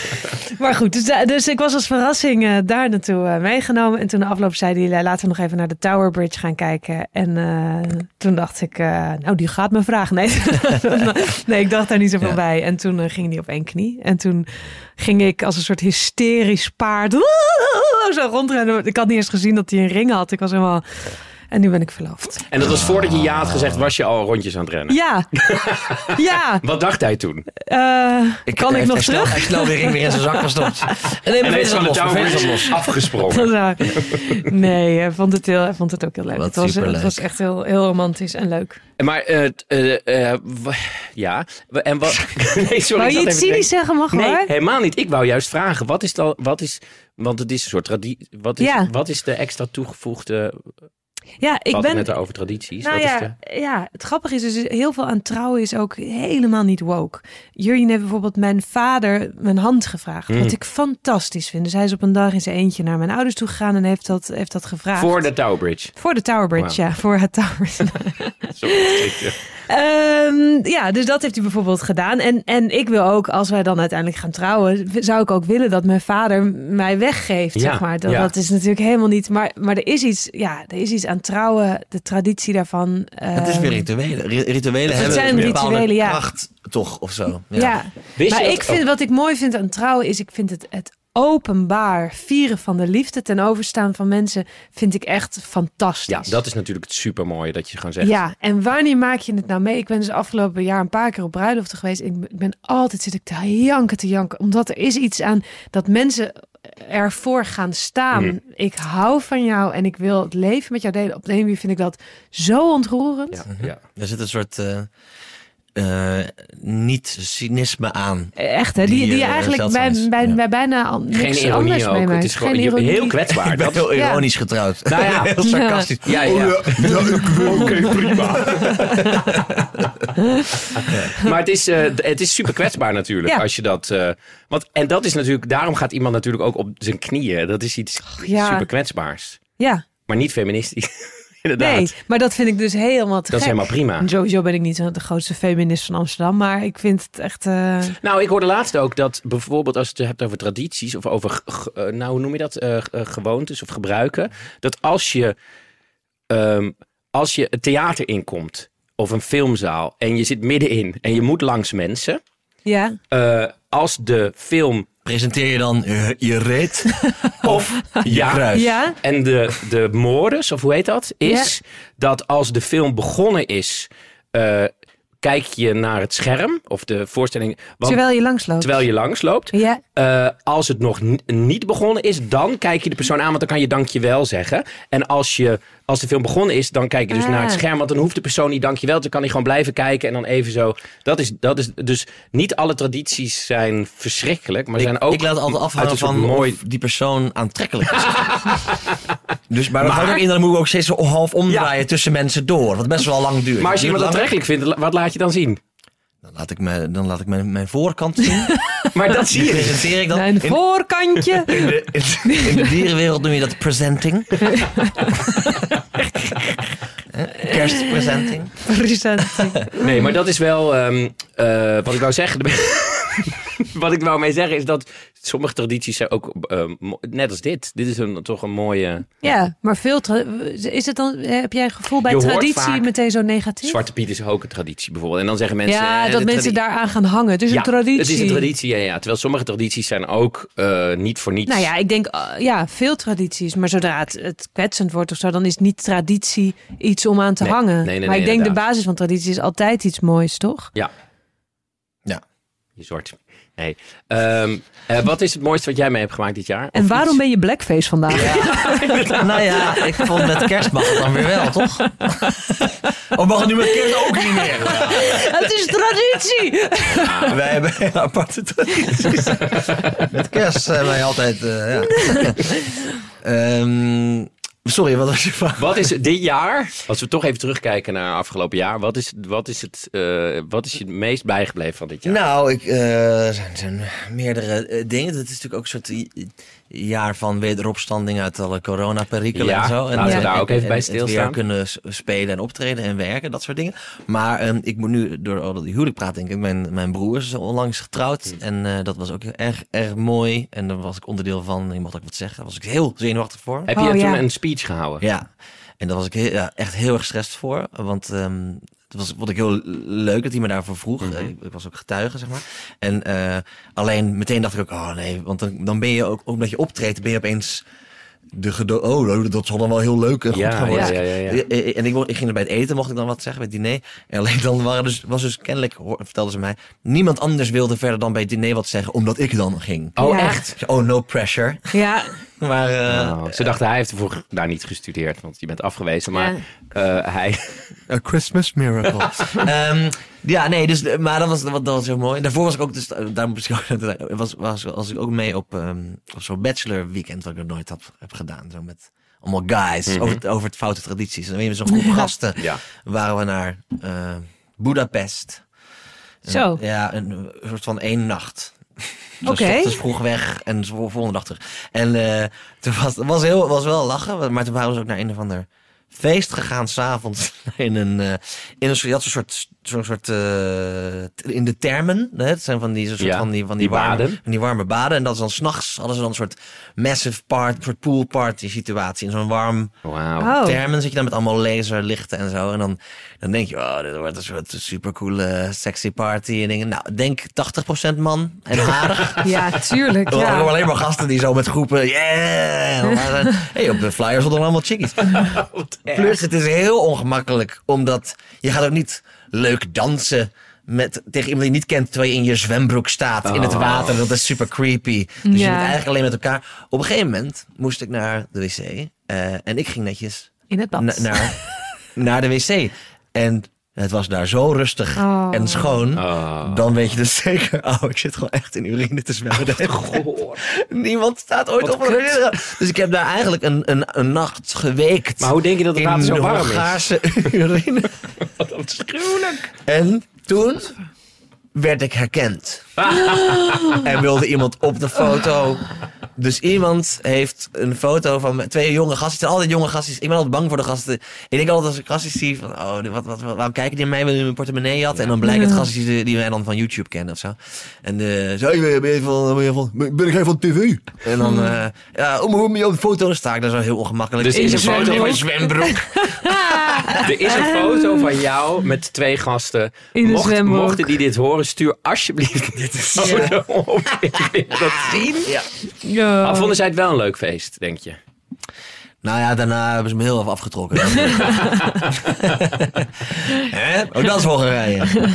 Maar goed, dus, dus ik was als verrassing uh, daar naartoe uh, meegenomen. En toen de afloop zei hij, laten we nog even naar de Tower Bridge gaan kijken. En uh, toen dacht ik, uh, nou die gaat me vragen. Nee, nee ik dacht daar niet zoveel Ja. bij. En toen uh, ging hij op één knie. En toen ging ik als een soort hysterisch paard zo rondrennen. Ik had niet eens gezien dat hij een ring had. Ik was helemaal... En nu ben ik verloofd. En dat was voordat je ja had gezegd, was je al rondjes aan het rennen. Ja, ja. Wat dacht hij toen? Uh, kan ik hij, nog hij snel, terug? Hij snel weer, weer in zijn zak gestopt. En nee, En hij is van de los, Tower bevelen Bridge los. afgesprongen. Dat zou- Nee, hij vond het, heel, hij vond het ook heel leuk. Wat Het was, het superleuk. was echt heel, heel romantisch en leuk. Maar, eh, eh, eh, w- ja. En wat... Nee, sorry. Wou ik je zat iets even te cynisch zeggen, mag denken. Nee, hoor? helemaal niet. Ik wou juist vragen, wat is dan, wat is, want het is een soort traditie, wat is, Ja. wat is de extra toegevoegde, Ja, ik ik ben... net over tradities, Nou wat ja, is de... ja, het grappige is dus heel veel aan trouwen is ook helemaal niet woke. Jurjen heeft bijvoorbeeld mijn vader mijn hand gevraagd. Mm. Wat ik fantastisch vind. Dus hij is op een dag in zijn eentje naar mijn ouders toe gegaan en heeft dat, heeft dat gevraagd. Voor de Tower Bridge. Voor de Tower Bridge, Wauw. ja. Voor het Tower Bridge. Sorry. Ehm, ja, dus dat heeft hij bijvoorbeeld gedaan. En, en ik wil ook, als wij dan uiteindelijk gaan trouwen, zou ik ook willen dat mijn vader mij weggeeft. Ja, zeg maar. Dat, ja. dat is natuurlijk helemaal niet. Maar, maar er is iets, ja, er is iets aan trouwen, de traditie daarvan. Het is weer ehm, rituelen. Ri- Rituelen hebben zijn een bepaalde rituelen, ja. kracht, toch, of zo. Ja. Ja, Wist maar je dat- ik vind, oh. wat ik mooi vind aan trouwen is, ik vind het, het openbaar vieren van de liefde ten overstaan van mensen, vind ik echt fantastisch. Ja, dat is natuurlijk het supermooie dat je gewoon zegt. Ja, en wanneer maak je het nou mee? Ik ben dus afgelopen jaar een paar keer op bruiloften geweest. Ik ben- ik ben altijd zit ik te janken, te janken. Omdat er is iets aan dat mensen ervoor gaan staan. Mm. Ik hou van jou en ik wil het leven met jou delen. Op de een manier vind ik dat zo ontroerend. Ja, ja. Er zit een soort... eh, uh, niet cynisme aan. Echt, hè? Die, die, Die, die uh, eigenlijk bij, zeldzaam is. bij, Ja. bij bijna al- niks Geen ironie anders ook. meemaakt. Het is gewoon Geen je- ironie. heel kwetsbaar. Ik ben Dat, heel ironisch getrouwd. Nou ja. Heel sarcastisch. ja, ja. Oh, ja, ja, ik wil. Oké, prima. Maar het is, uh, het is super kwetsbaar natuurlijk. Ja. Als je dat, uh, want, en dat is natuurlijk, daarom gaat iemand natuurlijk ook op zijn knieën. Dat is iets ja. super kwetsbaars. Ja, Maar niet feministisch. Inderdaad. nee, maar dat vind ik dus helemaal te Dat is gek. helemaal prima. En sowieso ben ik niet zo de grootste feminist van Amsterdam, maar ik vind het echt... Uh... Nou, ik hoorde laatst ook dat bijvoorbeeld als je het hebt over tradities of over, uh, nou hoe noem je dat, uh, uh, gewoontes of gebruiken, dat als je, um, als je het theater inkomt of een filmzaal en je zit middenin en je moet langs mensen, Ja. uh, als de film Presenteer je dan uh, je reet of je ja, kruis? Ja. en de, de modus, of hoe heet dat, is dat als de film begonnen is, uh, kijk je naar het scherm of de voorstelling. Want, Terwijl je langsloopt. terwijl je langsloopt. Ja. Uh, als het nog n- niet begonnen is, dan kijk je de persoon aan, want dan kan je dankjewel zeggen. En als, je, als de film begonnen is, dan kijk je dus Ah. naar het scherm, want dan hoeft de persoon niet dankjewel, dan kan hij gewoon blijven kijken en dan even zo. Dat is, dat is dus niet alle tradities zijn verschrikkelijk, maar Ik, zijn ook ik laat het altijd uit afhangen een soort van mooi. of die persoon aantrekkelijk is. dus, maar dat houdt ook in, dan moet ik ook steeds zo half omdraaien Ja. tussen mensen door. Wat best wel lang duurt. Maar als je Het iemand duurt langer. aantrekkelijk vindt, wat laat je dan zien? Dan laat ik, me, dan laat ik mijn, mijn voorkant zien. Maar dat zie Die je niet. presenteer ik dan. Een In, voorkantje. in, de, in, in de dierenwereld noem je dat presenting. Kerstpresenting. Presenting. Nee, maar dat is wel um, uh, wat ik wou zeggen. Wat ik wou mee zeggen is dat sommige tradities zijn ook uh, mo- net als dit. Dit is een, toch een mooie. Ja, maar veel... Tra- is het dan, heb jij een gevoel bij Je hoort traditie vaak meteen zo negatief? Zwarte Piet is ook een traditie bijvoorbeeld. En dan zeggen mensen. ja, eh, dat de mensen tradi- daaraan gaan hangen. Het is ja, een traditie. Het is een traditie, ja, ja. Terwijl sommige tradities zijn ook uh, niet voor niets. Nou ja, ik denk, uh, ja, veel tradities. Maar zodra het, het kwetsend wordt of zo, dan is niet traditie iets om aan te Nee, hangen. nee, nee, maar nee, ik denk inderdaad. de basis van traditie is altijd iets moois, toch? Ja. Ja. Je zwart. Nee. Um, uh, wat is het mooiste wat jij mee hebt gemaakt dit jaar? En Of waarom iets? ben je blackface vandaag? Ja. Nou ja, ik vond met kerst mag het dan weer wel, toch? Of mag het nu met kerst ook niet meer? Het is traditie! Ja, wij hebben hele aparte tradities. Met kerst zijn wij altijd... Uh, ja. um, sorry, wat was je vraag? Wat is dit jaar, als we toch even terugkijken naar afgelopen jaar, wat is, wat is, het, uh, wat is je het meest bijgebleven van dit jaar? Nou, ik, uh, er zijn, zijn meerdere uh, dingen. Het is natuurlijk ook een soort i- jaar van wederopstanding uit alle coronaperikelen Ja, en zo. En, laten we en- daar ook en- even bij en stilstaan. Het weer kunnen s- spelen en optreden en werken, dat soort dingen. Maar um, ik moet nu, door al die huwelijk praten, denk ik, mijn, mijn broer is onlangs getrouwd. Hmm. En uh, dat was ook erg, erg mooi. En daar was ik onderdeel van, je mocht ook wat zeggen, daar was ik heel zenuwachtig voor. Heb je Oh, toen ja. een speech gehouden? Ja, en daar was ik heel, ja, echt heel erg gestrest voor. Want um, het was, vond ik heel leuk dat hij me daarvoor vroeg. Mm-hmm. ik, ik was ook getuige, zeg maar. En uh, alleen meteen dacht ik ook, oh nee, want dan, dan ben je ook, omdat je optreedt, ben je opeens de gedo- oh, dat zal dan wel heel leuk en goed Ja, gaan worden. ja, ja, ja, ja. En ik, ik ging er bij het eten, mocht ik dan wat zeggen, bij het diner. En alleen dan waren dus, was dus kennelijk, hoor- vertelden ze mij, niemand anders wilde verder dan bij het diner wat zeggen, omdat ik dan ging. Oh, Ja. echt? Oh, no pressure. Ja, Maar uh, Oh, ze dachten, hij heeft ervoor daar niet gestudeerd, want je bent afgewezen. Maar Ja. uh, hij... A Christmas Miracle. um, ja, nee, dus, maar dat was, dat was heel mooi. Daarvoor was ik ook, dus, daar moest ik ook, was, was, was ik ook mee op, um, op zo'n bachelor weekend, wat ik nog nooit had, heb gedaan. Zo met allemaal guys, Mhm. over, het, over het foute tradities. En dan ben je met zo'n groep gasten, Ja. waren we naar uh, Budapest. En, Zo. ja, een, een soort van één nacht. Dus Oké. 's ochtends vroeg weg en de volgende dag terug. En uh, toen was het was, heel, was wel lachen, maar toen waren we ook naar een of ander feest gegaan, 's avonds in een, uh, in een soort, je had zo'n soort, zo'n soort uh, in de termen, hè? Het zijn van die, soort Ja, van die, van die, die warme, baden. van die warme baden. En dat is dan 's nachts hadden ze dan een soort massive part, een soort pool party situatie in zo'n warm Wauw. Oh. termen zit je dan met allemaal laserlichten en zo. En dan, dan denk je, oh, dit wordt een soort supercoole sexy party en dingen. Nou, denk tachtig procent man en harig. ja, tuurlijk. Er waren Ja. alleen maar gasten die zo met groepen, yeah! En dan waren- hey, op de flyers stonden allemaal chickies. Plus, het is heel ongemakkelijk, omdat je gaat ook niet leuk dansen met, tegen iemand die je niet kent, terwijl je in je zwembroek staat in het Oh. water. Dat is super creepy. Dus je Ja. moet eigenlijk alleen met elkaar. Op een gegeven moment moest ik naar de wc uh, en ik ging netjes In het bad. na- naar, naar de wc. En Het was daar zo rustig Oh. en schoon. Oh. Dan weet je dus zeker, oh, ik zit gewoon echt in urine te zwemmen. Niemand staat ooit Wat op een urine. Dus ik heb daar eigenlijk een, een, een nacht geweekt. Maar hoe denk je dat het in water zo de warm is? Hongaarse urine. Wat afschuwelijk. En toen werd ik herkend. En wilde iemand op de foto. Dus iemand heeft een foto van me- twee jonge gasten. Het zijn altijd jonge gasten. Ik ben altijd bang voor de gasten. Ik denk altijd als ik gasten zie van, oh, wat, wat, wat, waarom kijken die naar mij? Willen die mijn portemonnee had? En dan blijkt het gasten die, die mij dan van YouTube kennen of zo. En uh, zo, ben je van, ben je van, ben ik van tv? En dan, uh, ja, om hoe je op de foto dan sta ik daar zo heel ongemakkelijk. Dus is een foto van zwembroek. Er is een foto van jou met twee gasten. In de Mocht, zwembroek. mochten die dit horen, stuur alsjeblieft dit foto op. Ik wil dat zien. Ja. Ja. Maar vonden zij het wel een leuk feest, denk je? Nou ja, daarna hebben ze me heel even afgetrokken. Hè? Ook dat is Hongarije.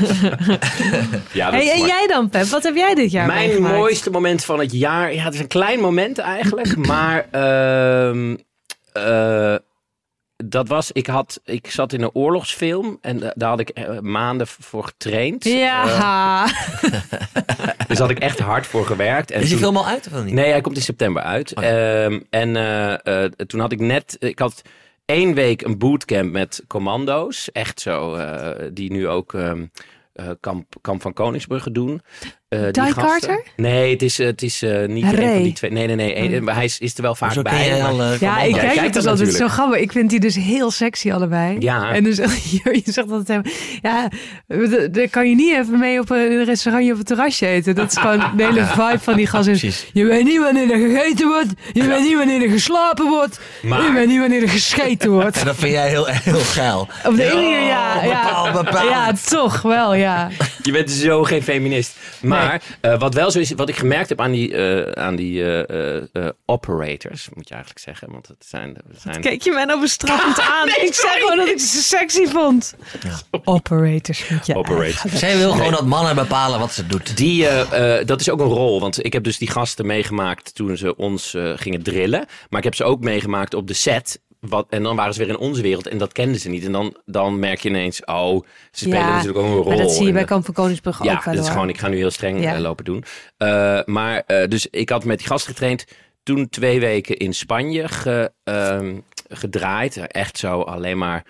Ja, dat Hey, is en mooi. jij dan, Pep? Wat heb jij dit jaar Mijn meegemaakt? mooiste moment van het jaar. Ja, het is een klein moment eigenlijk. Maar ehm, eh, dat was, ik, had, ik zat in een oorlogsfilm. En eh, daar had ik eh, maanden voor getraind. Ja. Dus had ik echt hard voor gewerkt. En Is die toen- film al uit of niet? Nee, hij komt in september uit. Oh ja. Ehm, en eh, eh, toen had ik net... Ik had één week een bootcamp met commando's. Echt zo. eh, die nu ook ehm, eh, kamp, kamp van Koningsbrugge doen. Eh, die Die gasten. Carter? Nee, het is, eh, het is eh, niet een Ray. van die twee. Nee, nee, nee. Een- hij is, is er wel vaak Zo ken bij. jij maar- al, uh, Ja, Commando. ik Ja, kijk kijk het dus dat altijd zo natuurlijk. grappig. Ik vind die dus heel sexy allebei. Ja. En dus, je zegt altijd, ja, daar kan je niet even mee op een restaurantje of een terrasje eten. Dat is gewoon de hele vibe van die gasten. Precies. Je weet niet wanneer er gegeten wordt. Je weet niet wanneer er geslapen wordt. Maar- Je weet niet wanneer er gescheten wordt. En dat vind jij heel, heel geil. Op de ene manier, ja. Ja, bepaald, bepaald. ja, toch wel, ja. Je bent zo geen feminist. Maar eh, wat wel zo is, wat ik gemerkt heb aan die, eh, aan die eh, eh, eh, operators, moet je eigenlijk zeggen. Want het zijn... Het zijn Kijk je mij nou bestraffend aan? Ik zeg gewoon dat ik ze sexy vond. Operators moet je operators. Zij wil gewoon dat mannen bepalen wat ze doet. Die, eh, eh, dat is ook een rol. Want ik heb dus die gasten meegemaakt toen ze ons eh, gingen drillen. Maar ik heb ze ook meegemaakt op de set. Wat, en dan waren ze weer in onze wereld en dat kenden ze niet. En dan, dan merk je ineens, oh, ze spelen Ja, natuurlijk ook een rol. Maar dat zie je En bij dat- Kamp van Koningsbrugge Ja, ook wel. dat is hoor. gewoon, ik ga nu heel streng Ja. eh, lopen doen. Uh, maar, uh, dus ik had met die gasten getraind. Toen twee weken in Spanje ge, um, gedraaid. Echt zo alleen maar...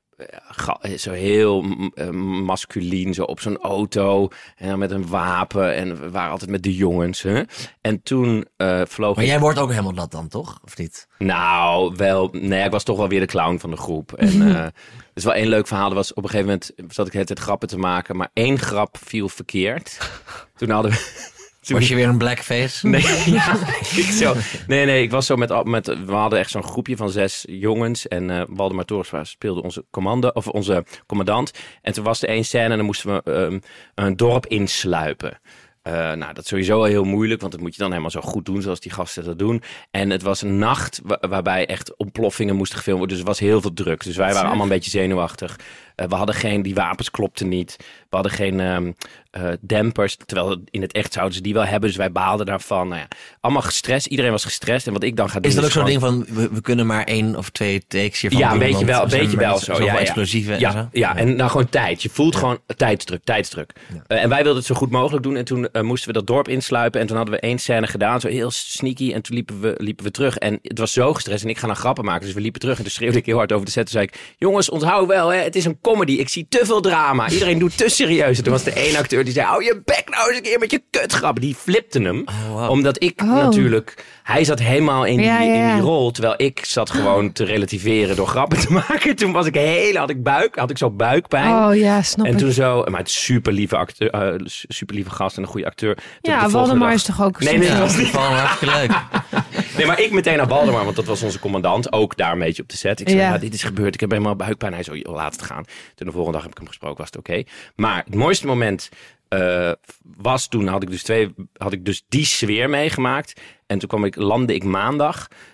Zo heel uh, masculien, zo op zo'n auto en dan met een wapen en we waren altijd met de jongens. Hè? En toen uh, vloog Maar ik... jij wordt ook helemaal dat dan, toch? Of niet? Nou, wel, nee, ik was toch wel weer de clown van de groep. En uh, er is wel één leuk verhaal. Er was op een gegeven moment zat ik de hele tijd grappen te maken, maar één grap viel verkeerd. Toen hadden we... Toen... Was je weer een blackface? Nee, ja, ik zo. nee, nee, ik was zo met, met... We hadden echt zo'n groepje van zes jongens. En uh, Waldemar Torensma speelde onze, commando, of onze commandant. En toen was er één scène en dan moesten we um, een dorp insluipen. Uh, nou, dat is sowieso al heel moeilijk, want dat moet je dan helemaal zo goed doen zoals die gasten dat doen. En het was een nacht wa- waarbij echt ontploffingen moesten gefilmd worden. Dus er was heel veel druk. Dus wij waren allemaal een beetje zenuwachtig. Uh, we hadden geen, die wapens klopten niet. We hadden geen um, uh, dempers, terwijl in het echt zouden ze die wel hebben. Dus wij baalden daarvan. Nou ja, allemaal gestrest. Iedereen was gestrest. En wat ik dan ga doen Is dat ook zo'n gewoon... ding van, we, we kunnen maar één of twee takes hiervan Ja, een doen, beetje want wel, een we zijn beetje maar wel niet zo. zoveel Ja, ja. explosieven ja, en zo. ja, en nou gewoon tijd. Je voelt Ja. gewoon tijdsdruk, tijdsdruk. Ja. Uh, en wij wilden het zo goed mogelijk doen. En toen uh, moesten we dat dorp insluipen. En toen hadden we één scène gedaan, zo heel sneaky. En toen liepen we, liepen we terug. En het was zo gestrest. En ik ga dan grappen maken. Dus we liepen terug. En toen schreeuwde ik heel hard over de set. Toen zei ik, jongens, onthoud wel, hè, het is een comedy. Ik zie te veel drama. Iedereen doet te serieus. En toen was de één acteur die zei, hou je bek nou eens een keer met je kutgrap. Die flipte hem. Oh, wow. Omdat ik Oh. natuurlijk... Hij zat helemaal in die, Ja, ja, ja. in die rol. Terwijl ik zat gewoon te relativeren door grappen te maken. Toen was ik heel... Had ik buik. Had ik zo buikpijn. Oh ja, snap En ik. toen zo, maar het is super lieve acteur, uh, super lieve gast en een goede acteur. Toen Ja, de volgende Waldemar dag- is toch ook... Nee, nee, Ja, dat dat was is niet. gewoon hartstikke leuk. Nee, maar ik meteen naar Waldemar, want dat was onze commandant. Ook daar een beetje op de set. Ik zei, Ja. ja. dit is gebeurd. Ik heb helemaal buikpijn. Hij zo, joh, laat het gaan. Toen de volgende dag heb ik hem gesproken, was het oké. Maar het mooiste moment uh, was toen had ik dus twee, had ik dus die sfeer meegemaakt. En toen kwam ik, landde ik maandag.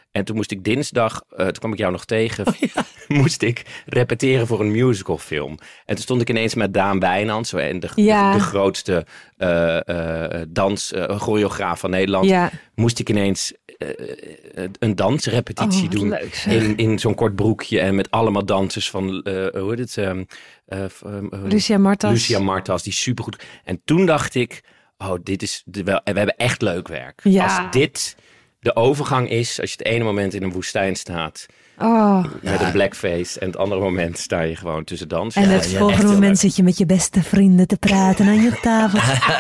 En toen moest ik dinsdag, uh, toen kwam ik jou nog tegen, oh, ja. moest ik repeteren voor een musicalfilm. En toen stond ik ineens met Daan Wijnands, en de, ja. de, de grootste uh, uh, dans, uh, choreograaf van Nederland. Ja. Moest ik ineens uh, een dansrepetitie oh, doen leuk, in, in zo'n kort broekje en met allemaal dansers van, uh, hoe heet het? Um, uh, uh, Lucia Martas. Lucia Martas, die supergoed. En toen dacht ik, oh, dit is de, wel, we hebben echt leuk werk. Ja. Als dit de overgang is, als je het ene moment in een woestijn staat oh. met een blackface en het andere moment sta je gewoon tussen dansen. En ja, het ja, volgende moment zit je met je beste vrienden te praten aan je tafel.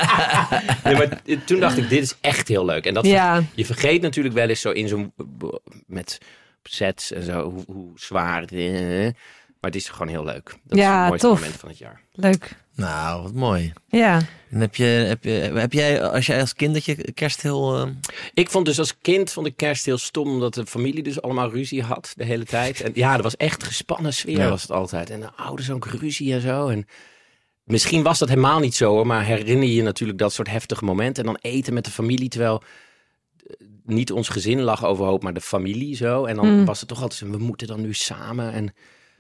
Nee, maar toen dacht ik, dit is echt heel leuk. En dat ja. ver, je vergeet natuurlijk wel eens zo in zo'n met sets en zo hoe, hoe zwaar het is. Maar het is gewoon heel leuk. Dat ja, is het mooiste tof. moment van het jaar. Leuk. Nou, wat mooi. Ja. En heb je, heb je, heb jij, als jij als kind dat je kerst heel... Uh... Ik vond dus als kind vond ik kerst heel stom, omdat de familie dus allemaal ruzie had de hele tijd. En ja, er was echt gespannen sfeer ja. was het altijd. En de ouders ook ruzie en zo. En misschien was dat helemaal niet zo, hoor, maar herinner je je natuurlijk dat soort heftige momenten. En dan eten met de familie, terwijl niet ons gezin lag overhoop, maar de familie zo. En dan mm. was het toch altijd, we moeten dan nu samen en...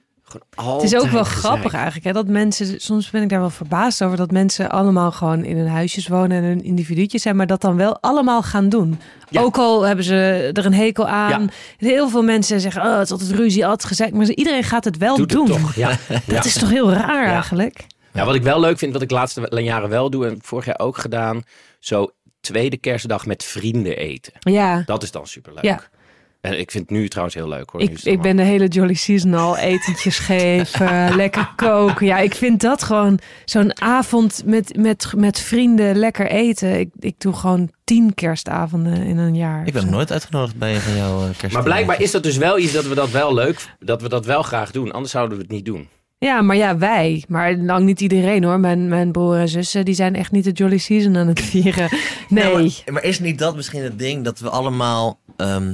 Het is ook wel grappig eigenlijk, hè, dat mensen, soms ben ik daar wel verbaasd over, dat mensen allemaal gewoon in hun huisjes wonen en een individuutje zijn, maar dat dan wel allemaal gaan doen. Ja. Ook al hebben ze er een hekel aan. Ja. Heel veel mensen zeggen, oh, het is altijd ruzie, altijd gezeik, maar iedereen gaat het wel Doet doen. Het toch. Ja. Dat ja. is toch heel raar ja. eigenlijk? Ja, wat ik wel leuk vind, wat ik de laatste jaren wel doe en vorig jaar ook gedaan, zo tweede kerstdag met vrienden eten. Ja. Dat is dan superleuk. Ja. En ik vind het nu trouwens heel leuk, hoor. Ik, ik ben de hele Jolly Season al etentjes geven, lekker koken. Ja, ik vind dat gewoon zo'n avond met, met, met vrienden lekker eten. Ik, ik doe gewoon tien kerstavonden in een jaar. Ik ben nog nooit uitgenodigd bij een van jouw kerstavonden. Maar blijkbaar is dat dus wel iets dat we dat wel leuk, dat we dat wel graag doen. Anders zouden we het niet doen. Ja, maar ja, wij. Maar lang niet iedereen, hoor. Mijn, mijn broer en zussen, die zijn echt niet de Jolly Season aan het vieren. Nee. Nou, maar, maar is niet dat misschien het ding dat we allemaal... Um,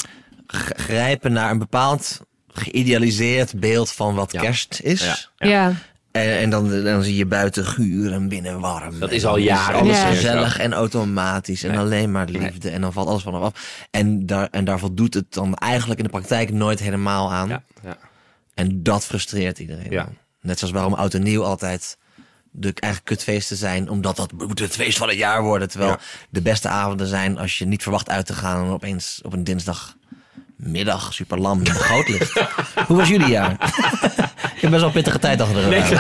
grijpen naar een bepaald geïdealiseerd beeld van wat ja. kerst is. Ja. ja. En, en dan, dan zie je buiten guur en binnen warm. Dat is al jaren. Alles ja. gezellig en automatisch en nee. alleen maar liefde. Nee. En dan valt alles vanaf af. En daar, en daar voldoet het dan eigenlijk in de praktijk nooit helemaal aan. Ja. Ja. En dat frustreert iedereen. Ja. Net zoals waarom oud en nieuw altijd de eigen kutfeesten zijn, omdat dat moet het feest van het jaar worden. Terwijl ja. de beste avonden zijn als je niet verwacht uit te gaan en opeens op een dinsdag middag super lam in de goot ligt. Hoe was jullie jaar? Ik heb best wel een pittige tijd achter de rug.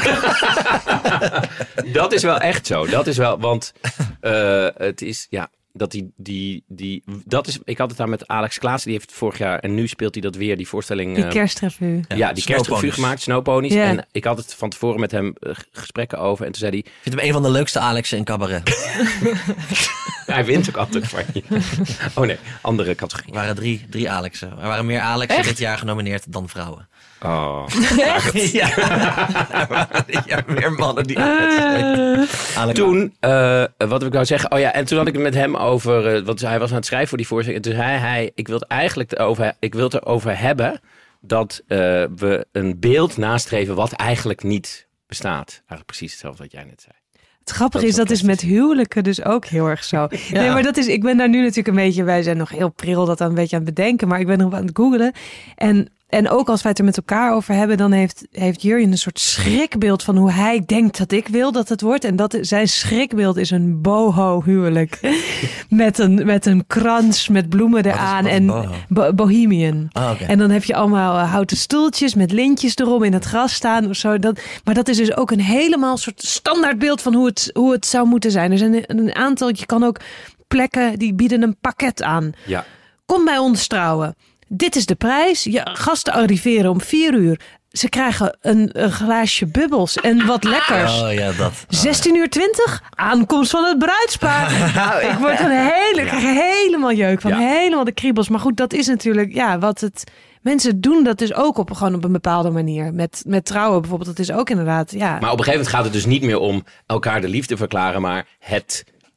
Nee. Dat is wel echt zo. Dat is wel, want uh, het is, ja, dat die, die, die, dat is, ik had het daar met Alex Klaassen, die heeft het vorig jaar, en nu speelt hij dat weer, die voorstelling. Die kerstrevue. Ja, ja, die kerstrevue gemaakt, Snowponies. Ja. En ik had het van tevoren met hem uh, gesprekken over, en toen zei hij... Ik vind hem een van de leukste Alexen in cabaret. Hij wint ook altijd van je. Oh nee, andere categorie. Er waren drie, drie Alexen. Er waren meer Alexen dit jaar genomineerd dan vrouwen. Oh. Echt? Ja. Er waren dit jaar meer mannen die Alex uh, Toen, uh, wat wil ik nou zeggen? Oh ja, en toen had ik het met hem over, uh, want hij was aan het schrijven voor die voorstelling. En toen zei hij, ik wil het eigenlijk over, ik wil het erover hebben dat uh, we een beeld nastreven wat eigenlijk niet bestaat. Eigenlijk precies hetzelfde wat jij net zei. Het grappige is, dat is met huwelijken dus ook heel erg zo. Ja. Nee, maar dat is, ik ben daar nu natuurlijk een beetje, wij zijn nog heel pril dat dan een beetje aan het bedenken, maar ik ben nog aan het googlen. En, en ook als wij het er met elkaar over hebben, dan heeft, heeft Jurjen een soort schrikbeeld van hoe hij denkt dat ik wil dat het wordt. En dat, zijn schrikbeeld is een boho huwelijk. met, een, met een krans, met bloemen eraan en bo- bohemian. Ah, okay. En dan heb je allemaal uh, houten stoeltjes met lintjes erom in het gras staan of zo. Dat, maar dat is dus ook een helemaal soort standaardbeeld van hoe het, hoe het zou moeten zijn. Er zijn een, een aantal, je kan ook plekken die bieden een pakket aan. Ja. Kom bij ons trouwen. Dit is de prijs. Je gasten arriveren om vier uur. Ze krijgen een, een glaasje bubbels en wat lekkers. Oh ja, dat. Oh, zestien uur twintig, aankomst van het bruidspaar. Nou, ik word een hele, ja. helemaal jeuk van. Ja. Helemaal de kriebels. Maar goed, dat is natuurlijk ja, wat het... Mensen doen dat dus ook op, gewoon op een bepaalde manier. Met, met trouwen bijvoorbeeld, dat is ook inderdaad... Ja. Maar op een gegeven moment gaat het dus niet meer om elkaar de liefde verklaren, maar het...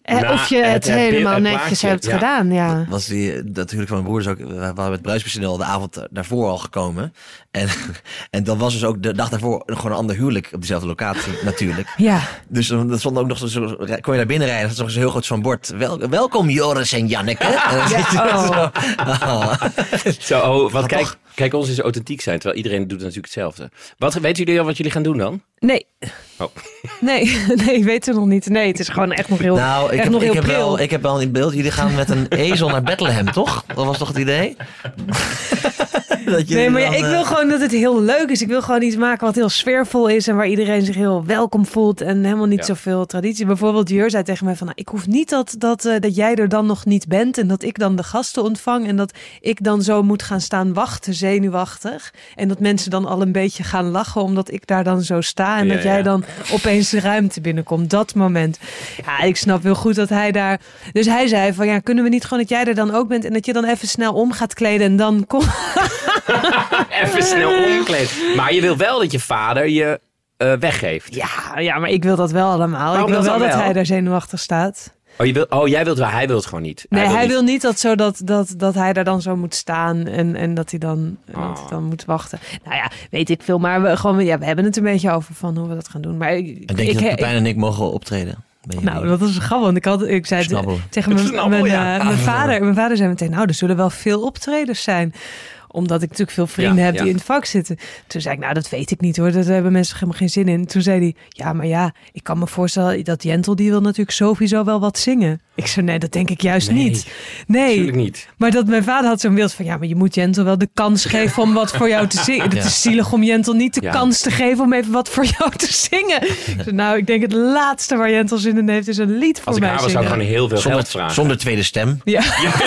Eh, Na of je het- het, het helemaal beeld- het netjes plaatje, hebt ja. gedaan, ja. Was die, natuurlijk van mijn broers ook, we waren met bruispersoneel de avond daarvoor al gekomen. En, en dan was dus ook de dag daarvoor gewoon een ander huwelijk op dezelfde locatie, natuurlijk. Ja, Dus er stond ook nog zo, zo, kon je naar binnen rijden, er stond zo'n heel groot zo'n bord. Wel, welkom Joris en Janneke. En dan zit je oh. zo, oh. Zo, oh, wat toch? kijk, kijk, ons is authentiek zijn, terwijl iedereen doet natuurlijk hetzelfde. Wat, weten jullie al wat jullie gaan doen dan? nee. Oh. Nee, nee, weten we nog niet. Nee, het is gewoon echt nog heel, Nou, ik echt heb, nog ik, heel heb pril. wel, ik heb wel in beeld, jullie gaan met een ezel naar Bethlehem, toch? Dat was toch het idee? Dat jullie Nee, maar ja, dan, ik eh, wil gewoon dat het heel leuk is. Ik wil gewoon iets maken wat heel sfeervol is en waar iedereen zich heel welkom voelt en helemaal niet Ja. zoveel traditie. Bijvoorbeeld Jur zei tegen mij van, nou, ik hoef niet dat, dat, eh, dat jij er dan nog niet bent en dat ik dan de gasten ontvang en dat ik dan zo moet gaan staan wachten, zenuwachtig. En dat mensen dan al een beetje gaan lachen omdat ik daar dan zo sta en Ja, dat jij ja. dan opeens de ruimte binnenkomt. Dat moment. Ja, ik snap heel goed dat hij daar... Dus hij zei van, ja, kunnen we niet gewoon dat jij er dan ook bent en dat je dan even snel om gaat kleden en dan kom... Even snel omkleden. Maar je wil wel dat je vader je eh, weggeeft. Ja, ja, maar ik wil dat wel allemaal. Waarom ik wil dat wel dan dat wel? hij daar zenuwachtig staat. Oh, je wil, oh jij wilt wel, hij wil het gewoon niet. Nee, hij niet. wil niet dat, zo dat, dat, dat hij daar dan zo moet staan en, en dat, hij dan, en Oh. dat hij dan moet wachten. Nou ja, weet ik veel. Maar we, gewoon, ja, we hebben het een beetje over van hoe we dat gaan doen. Maar ik, En denk je ik, dat ik- Pepijn en ik mogen optreden? Ben je nou, niet? dat was grappig. Want ik, had, ik zei het Snabbel. tegen mijn, Snabbel, mijn, ja. eh, mijn, vader, mijn vader zei meteen, nou, er zullen wel veel optredens zijn. Omdat ik natuurlijk veel vrienden Ja, heb ja. die in het vak zitten. Toen zei ik, nou, dat weet ik niet hoor. Daar hebben mensen helemaal geen zin in. Toen zei hij, ja, maar ja, ik kan me voorstellen dat Jentel, die wil natuurlijk sowieso wel wat zingen. Ik zei, nee, dat denk ik juist Nee, niet. Nee, Natuurlijk niet. maar dat mijn vader had zo'n beeld van, ja, maar je moet Jentel wel de kans geven om wat voor jou te zingen. Het Ja. is zielig om Jentel niet de Ja. kans te geven om even wat voor jou te zingen. Ik zei, nou, ik denk het laatste waar Jentel zin in heeft is een lied voor Als ik mij haar was, zou ik zingen. gewoon heel veel Zonder, geld vragen. zonder tweede stem. Ja.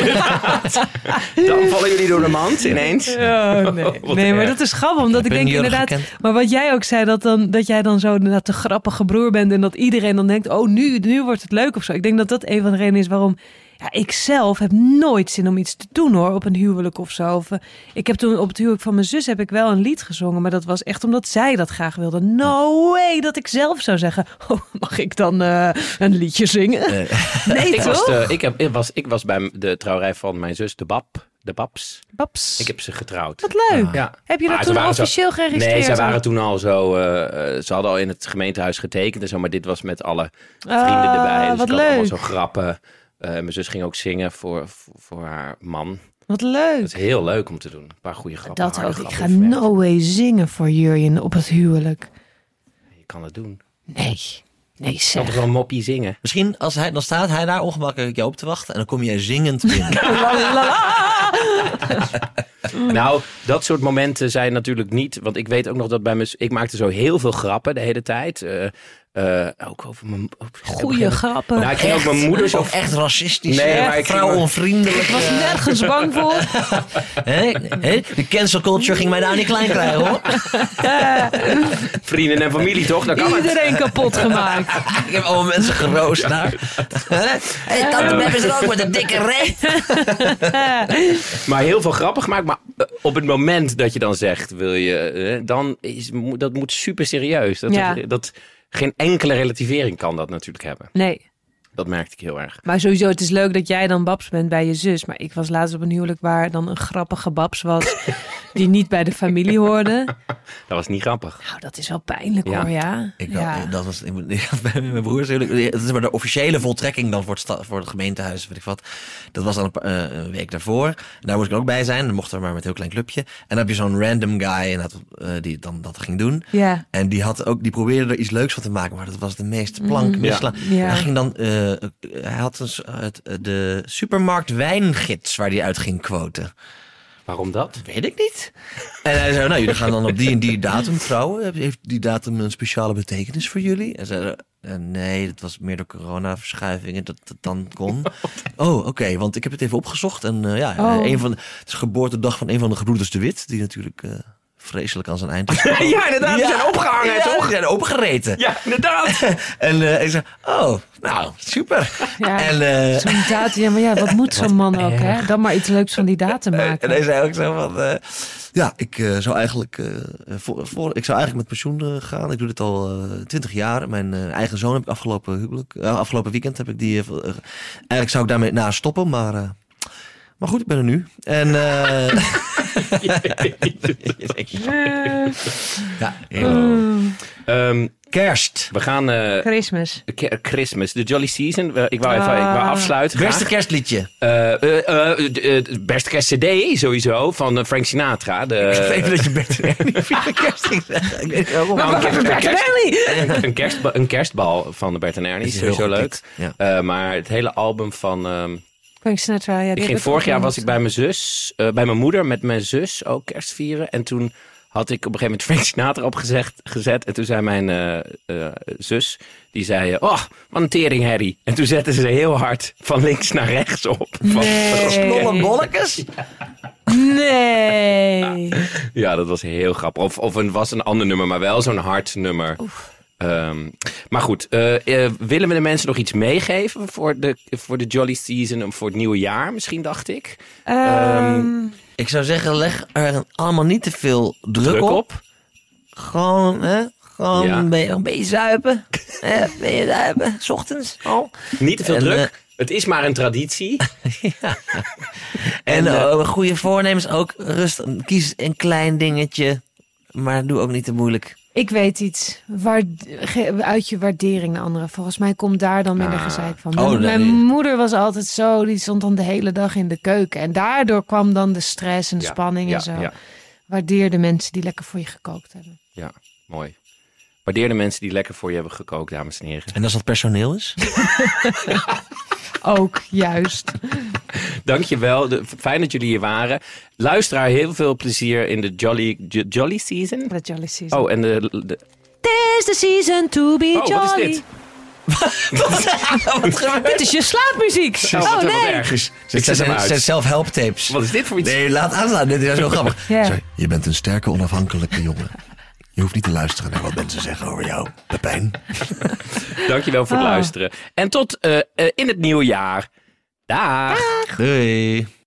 Dan vallen jullie door de mand ineens. Oh, nee. Wat nee, maar erg. dat is grappig, omdat ik Heb je denk een Jurgen inderdaad... gekend? Maar wat jij ook zei, dat, dan, dat jij dan zo inderdaad de grappige broer bent... en dat iedereen dan denkt, oh, nu, nu wordt het leuk of zo. Ik denk dat dat een van de redenen is waarom... Ja, ik zelf heb nooit zin om iets te doen hoor, op een huwelijk of zo. Of, uh, ik heb toen op het huwelijk van mijn zus heb ik wel een lied gezongen, maar dat was echt omdat zij dat graag wilde. No way dat ik zelf zou zeggen, oh, mag ik dan uh, een liedje zingen? Eh, Nee, Ik was, toch? de, ik, heb, ik, was, ik was bij de trouwerij van mijn zus, de Bab. De Babs. Paps. Ik heb ze getrouwd. Wat leuk. Ja. Heb je dat Maar toen ze waren zo- officieel geregistreerd? Nee, ze waren toen al zo. eh, eh, ze hadden al in het gemeentehuis getekend en zo, maar dit was met alle vrienden Ah, erbij. Dus wat ik had allemaal leuk. zo grappen. Eh, mijn zus ging ook zingen voor, voor, voor haar man. Wat leuk. Dat is heel leuk om te doen. Een paar goede grappen. Dat harde ook. Ik grappen ga verwerkt. no way zingen voor Jurjen op het huwelijk. Je kan het doen. Nee. Nee, Ik kan zeg. toch wel een moppie zingen? Misschien als hij, dan staat hij daar ongemakkelijk jou op te wachten en dan kom jij zingend binnen. Nou, dat soort momenten zijn natuurlijk niet... Want ik weet ook nog dat bij me... Ik maakte zo heel veel grappen de hele tijd. Eh, eh, ook over mijn... Ook, Goeie grappen. Nou, ik ging ook mijn moeder zo... Of echt racistisch, Nee, hè? maar ik ging- vrouwonvriendelijk. Ik was eh, nergens bang voor. hè? Hè? De cancel culture ging mij daar niet klein krijgen hoor. Vrienden en familie, toch? Dat kan het. Iedereen kapot gemaakt. Ik heb allemaal mensen geroost daar. Hé, hey, tante Beb is er ook met een dikke reet. Maar heel veel grappen gemaakt. Maar eh, op het moment dat je dan zegt, wil je... eh, dan is mo- dat moet super serieus. Dat, Ja. dat, geen enkele relativering kan dat natuurlijk hebben. Nee. Dat merkte ik heel erg. Maar sowieso, het is leuk dat jij dan babs bent bij je zus. Maar ik was laatst op een huwelijk waar dan een grappige babs was... die niet bij de familie hoorde. Dat was niet grappig. Nou, dat is wel pijnlijk Ja. hoor, ja. Ik, ja. had- dat was ik had bij mijn broers natuurlijk. Dat is maar de officiële voltrekking dan voor het, sta- voor het gemeentehuis, weet ik wat. Dat was dan een, pa- eh, een week daarvoor. En daar moest ik ook bij zijn. Dan mocht er maar met een heel klein clubje. En dan heb je zo'n random guy en dat, eh, die dan dat ging doen. Ja. En die had ook, die probeerde er iets leuks van te maken, maar dat was de meeste plank Mm. mislaan. Ja. Hij ging dan, eh, hij had een, s- het, de supermarkt wijngids waar hij uit ging quoten. Waarom dat? Weet ik niet. En hij zei, nou, jullie gaan dan op die en die datum trouwen. Heeft die datum een speciale betekenis voor jullie? En zeiden, uh, nee, dat was meer door coronaverschuivingen dat het dan kon. Oh, oké, okay, want ik heb het even opgezocht. En uh, ja, Oh. een van, het is geboortedag van een van de gebroeders de Wit, die natuurlijk uh, vreselijk aan zijn eind is gekomen. Ja, inderdaad. Die zijn opgehangen, ja, toch? Die zijn opgereten. Ja, inderdaad. En uh, ik zei, oh, nou, super. Ja, en, uh, zo'n datum. Ja, maar ja, wat moet zo'n man ook, hè? Dan maar iets leuks van die datum maken. En hij zei ook zo van... Uh, ja, ik uh, zou eigenlijk... Uh, voor, voor, ik zou eigenlijk met pensioen uh, gaan. Ik doe dit al twintig uh, jaar. Mijn uh, eigen zoon heb ik afgelopen, huwelijk, uh, afgelopen weekend... heb ik die... Uh, uh, eigenlijk zou ik daarmee na stoppen, maar... Uh, maar goed, ik ben er nu. En... Uh, ja, Mm. um, kerst. We gaan... Uh, Christmas. K- Christmas, de Jolly Season. Uh, ik wou even ik wou afsluiten. Beste graag. kerstliedje. Uh, uh, uh, uh, beste kerstcd sowieso, van uh, Frank Sinatra. De, Ik weet even dat je Bert en Ernie via kerst ging zeggen. Ik weet niet waarom. Nou, Wacht even, Bert en Ernie! een, kerstbal, een kerstbal van de Bert en Ernie, Is is heel sowieso goed leuk. dit. Ja. Uh, maar het hele album van... Um, Frank Sinatra, ja, die ik ging heb vorig ook jaar wel was ik bij mijn zus, uh, bij mijn moeder met mijn zus ook kerst vieren. En toen had ik op een gegeven moment Frank Sinatra opgezet. Gezet, en toen zei mijn uh, uh, zus, die zei, uh, oh, wat een teringherrie. En toen zetten ze heel hard van links naar rechts op. Van, Nee. Snolle bollekes. Nee. Ja, dat was heel grappig. Of, of het was een ander nummer, maar wel zo'n hard nummer. Um, maar goed, uh, uh, willen we de mensen nog iets meegeven voor de, voor de Jolly Season of voor het nieuwe jaar? Misschien dacht ik. Um, Ik zou zeggen, leg er allemaal niet te veel druk, Druk op. op. Gewoon, hè? Gewoon Ja. een, beetje, een beetje zuipen. hè? Een beetje zuipen, 's ochtends al. Niet te veel En, druk. uh, Het is maar een traditie. En, En, uh, uh, goede voornemens ook. Rust, kies een klein dingetje. Maar doe ook niet te moeilijk. ik weet iets. Waard, ge- uit je waardering naar anderen. Volgens mij komt daar dan minder Ah. gezeik van. Oh, Mijn, nee. mijn moeder was altijd zo. Die stond dan de hele dag in de keuken. En daardoor kwam dan de stress en de Ja, spanning ja, en zo. ja. Waardeer de mensen die lekker voor je gekookt hebben. Ja, mooi. Waardeer de mensen die lekker voor je hebben gekookt, dames en heren. En als dat personeel is? Ook, juist. Dankjewel. De, fijn dat jullie hier waren. Luisteraar, heel veel plezier in de Jolly, J- Jolly Season. De Jolly Season. Oh, en de... de Tis the season to be oh, jolly. wat is dit? Wat gebeurt? Dit is je slaapmuziek. Oh, wat, Oh, wat nee. erg. Het Ik zet hem zijn, uit. zijn self-help tapes. Wat is dit voor iets? Nee, laat aanstaan. Dit is zo grappig. Ja. Zo, je bent een sterke, onafhankelijke jongen. Je hoeft niet te luisteren naar wat mensen zeggen over jou. Pepijn. Dankjewel voor het Oh. luisteren. En tot uh, uh, in het nieuwe jaar. Daag. Doei.